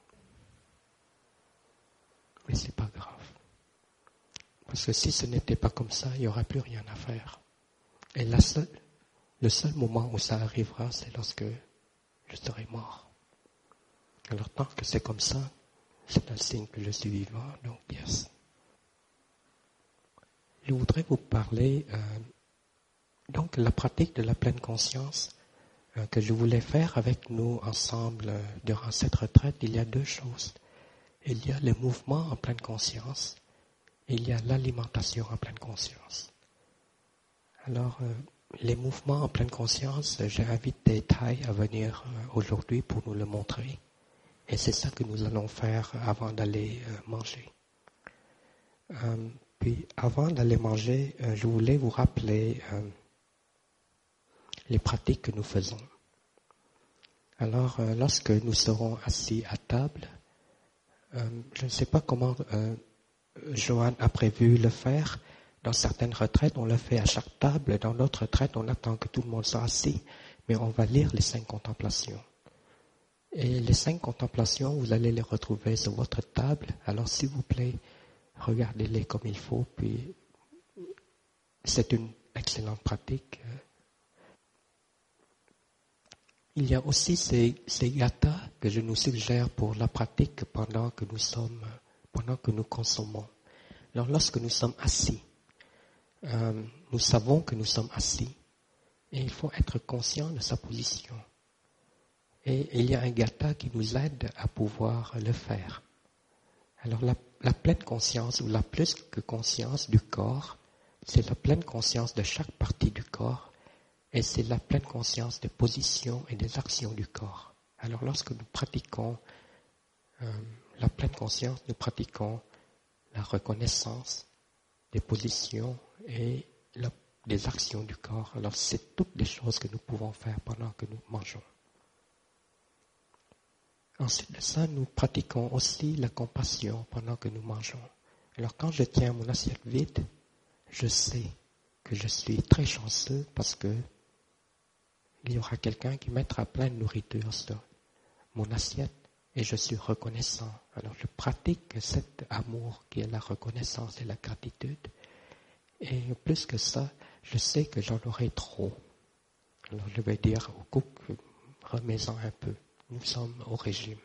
mais c'est pas grave. Parce que si ce n'était pas comme ça, il n'y aurait plus rien à faire. Et le seul moment où ça arrivera, c'est lorsque je serai mort. Alors tant que c'est comme ça, c'est un signe que je suis vivant, donc yes. Je voudrais vous parler donc la pratique de la pleine conscience que je voulais faire avec nous ensemble durant cette retraite. Il y a deux choses. Il y a le mouvement en pleine conscience et il y a l'alimentation en pleine conscience. Alors, les mouvements en pleine conscience, j'invite des Thaïs à venir aujourd'hui pour nous le montrer. Et c'est ça que nous allons faire avant d'aller manger. Puis, avant d'aller manger, je voulais vous rappeler les pratiques que nous faisons. Alors, lorsque nous serons assis à table, je ne sais pas comment Johan a prévu le faire. Dans certaines retraites, on le fait à chaque table. Dans d'autres retraites, on attend que tout le monde soit assis. Mais on va lire les 5 contemplations. Et les 5 contemplations, vous allez les retrouver sur votre table. Alors, s'il vous plaît, regardez-les comme il faut. Puis, c'est une excellente pratique. Il y a aussi ces gathas que je nous suggère pour la pratique pendant que nous consommons. Alors, lorsque nous sommes assis, nous savons que nous sommes assis et il faut être conscient de sa position. Et il y a un gatha qui nous aide à pouvoir le faire. Alors, la pleine conscience ou la plus que conscience du corps, c'est la pleine conscience de chaque partie du corps et c'est la pleine conscience des positions et des actions du corps. Alors, lorsque nous pratiquons la pleine conscience, nous pratiquons la reconnaissance des positions et des actions du corps. Alors, c'est toutes les choses que nous pouvons faire pendant que nous mangeons. Ensuite de ça, nous pratiquons aussi la compassion pendant que nous mangeons. Alors, quand je tiens mon assiette vide, je sais que je suis très chanceux parce que il y aura quelqu'un qui mettra plein de nourriture sur mon assiette et je suis reconnaissant. Alors, je pratique cet amour qui est la reconnaissance et la gratitude. Et plus que ça, je sais que j'en aurai trop. Alors, je vais dire au cook, remets-en un peu. Nous sommes au régime.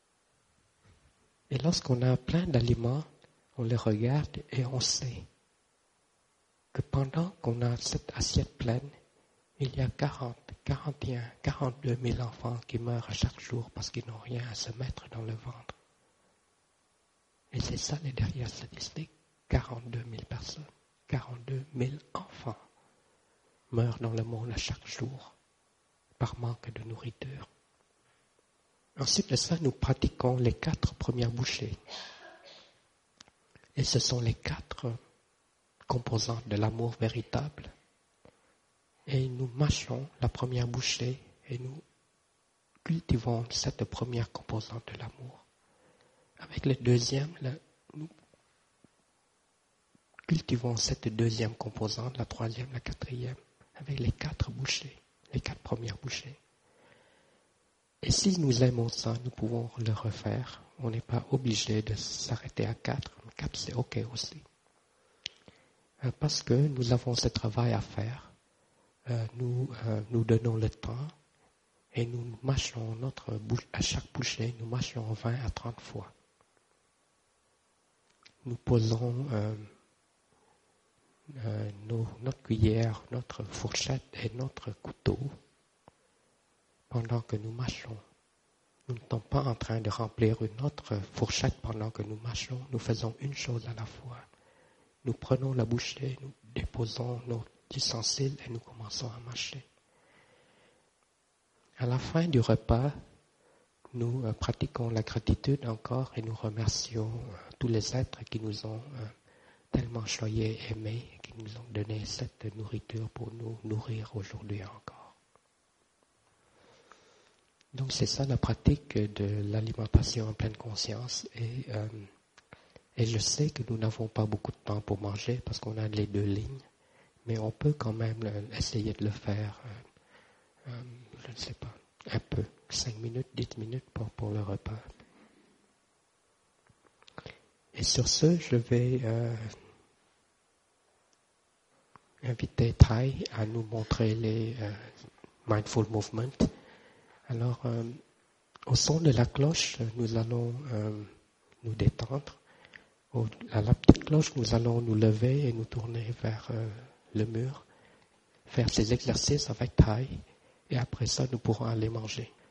Et lorsqu'on a plein d'aliments, on les regarde et on sait que pendant qu'on a cette assiette pleine, il y a 40, 41, 42 000 enfants qui meurent chaque jour parce qu'ils n'ont rien à se mettre dans le ventre. Et c'est ça les dernières statistiques. 42 000 personnes, 42 000 enfants meurent dans le monde à chaque jour par manque de nourriture. Ensuite de ça, nous pratiquons les 4 premières bouchées. Et ce sont les 4 composantes de l'amour véritable. Et nous mâchons la première bouchée et nous cultivons cette première composante de l'amour. Avec le deuxième, nous cultivons cette deuxième composante, la troisième, la quatrième, avec les 4 bouchées, les 4 premières bouchées. Et si nous aimons ça, nous pouvons le refaire. On n'est pas obligé de s'arrêter à 4. 4, c'est OK aussi. Parce que nous avons ce travail à faire. Nous donnons le temps et nous mâchons notre bouche, à chaque bouchée, nous mâchons 20 à 30 fois. Nous posons notre cuillère, notre fourchette et notre couteau pendant que nous mâchons. Nous ne sommes pas en train de remplir une autre fourchette pendant que nous mâchons. Nous faisons une chose à la fois. Nous prenons la bouchée, nous déposons nos ustensiles et nous commençons à mâcher. À la fin du repas, nous pratiquons la gratitude encore et nous remercions tous les êtres qui nous ont tellement choyés et aimés, qui nous ont donné cette nourriture pour nous nourrir aujourd'hui encore. Donc c'est ça la pratique de l'alimentation en pleine conscience et je sais que nous n'avons pas beaucoup de temps pour manger parce qu'on a les 2 lignes, mais on peut quand même essayer de le faire, je ne sais pas, un peu, 5 minutes, 10 minutes pour le repas. Et sur ce, je vais inviter Thay à nous montrer les Mindful Movement. Alors, au son de la cloche, nous allons nous détendre. À la petite cloche, nous allons nous lever et nous tourner vers le mur, faire ces exercices avec Thay, et après ça, nous pourrons aller manger.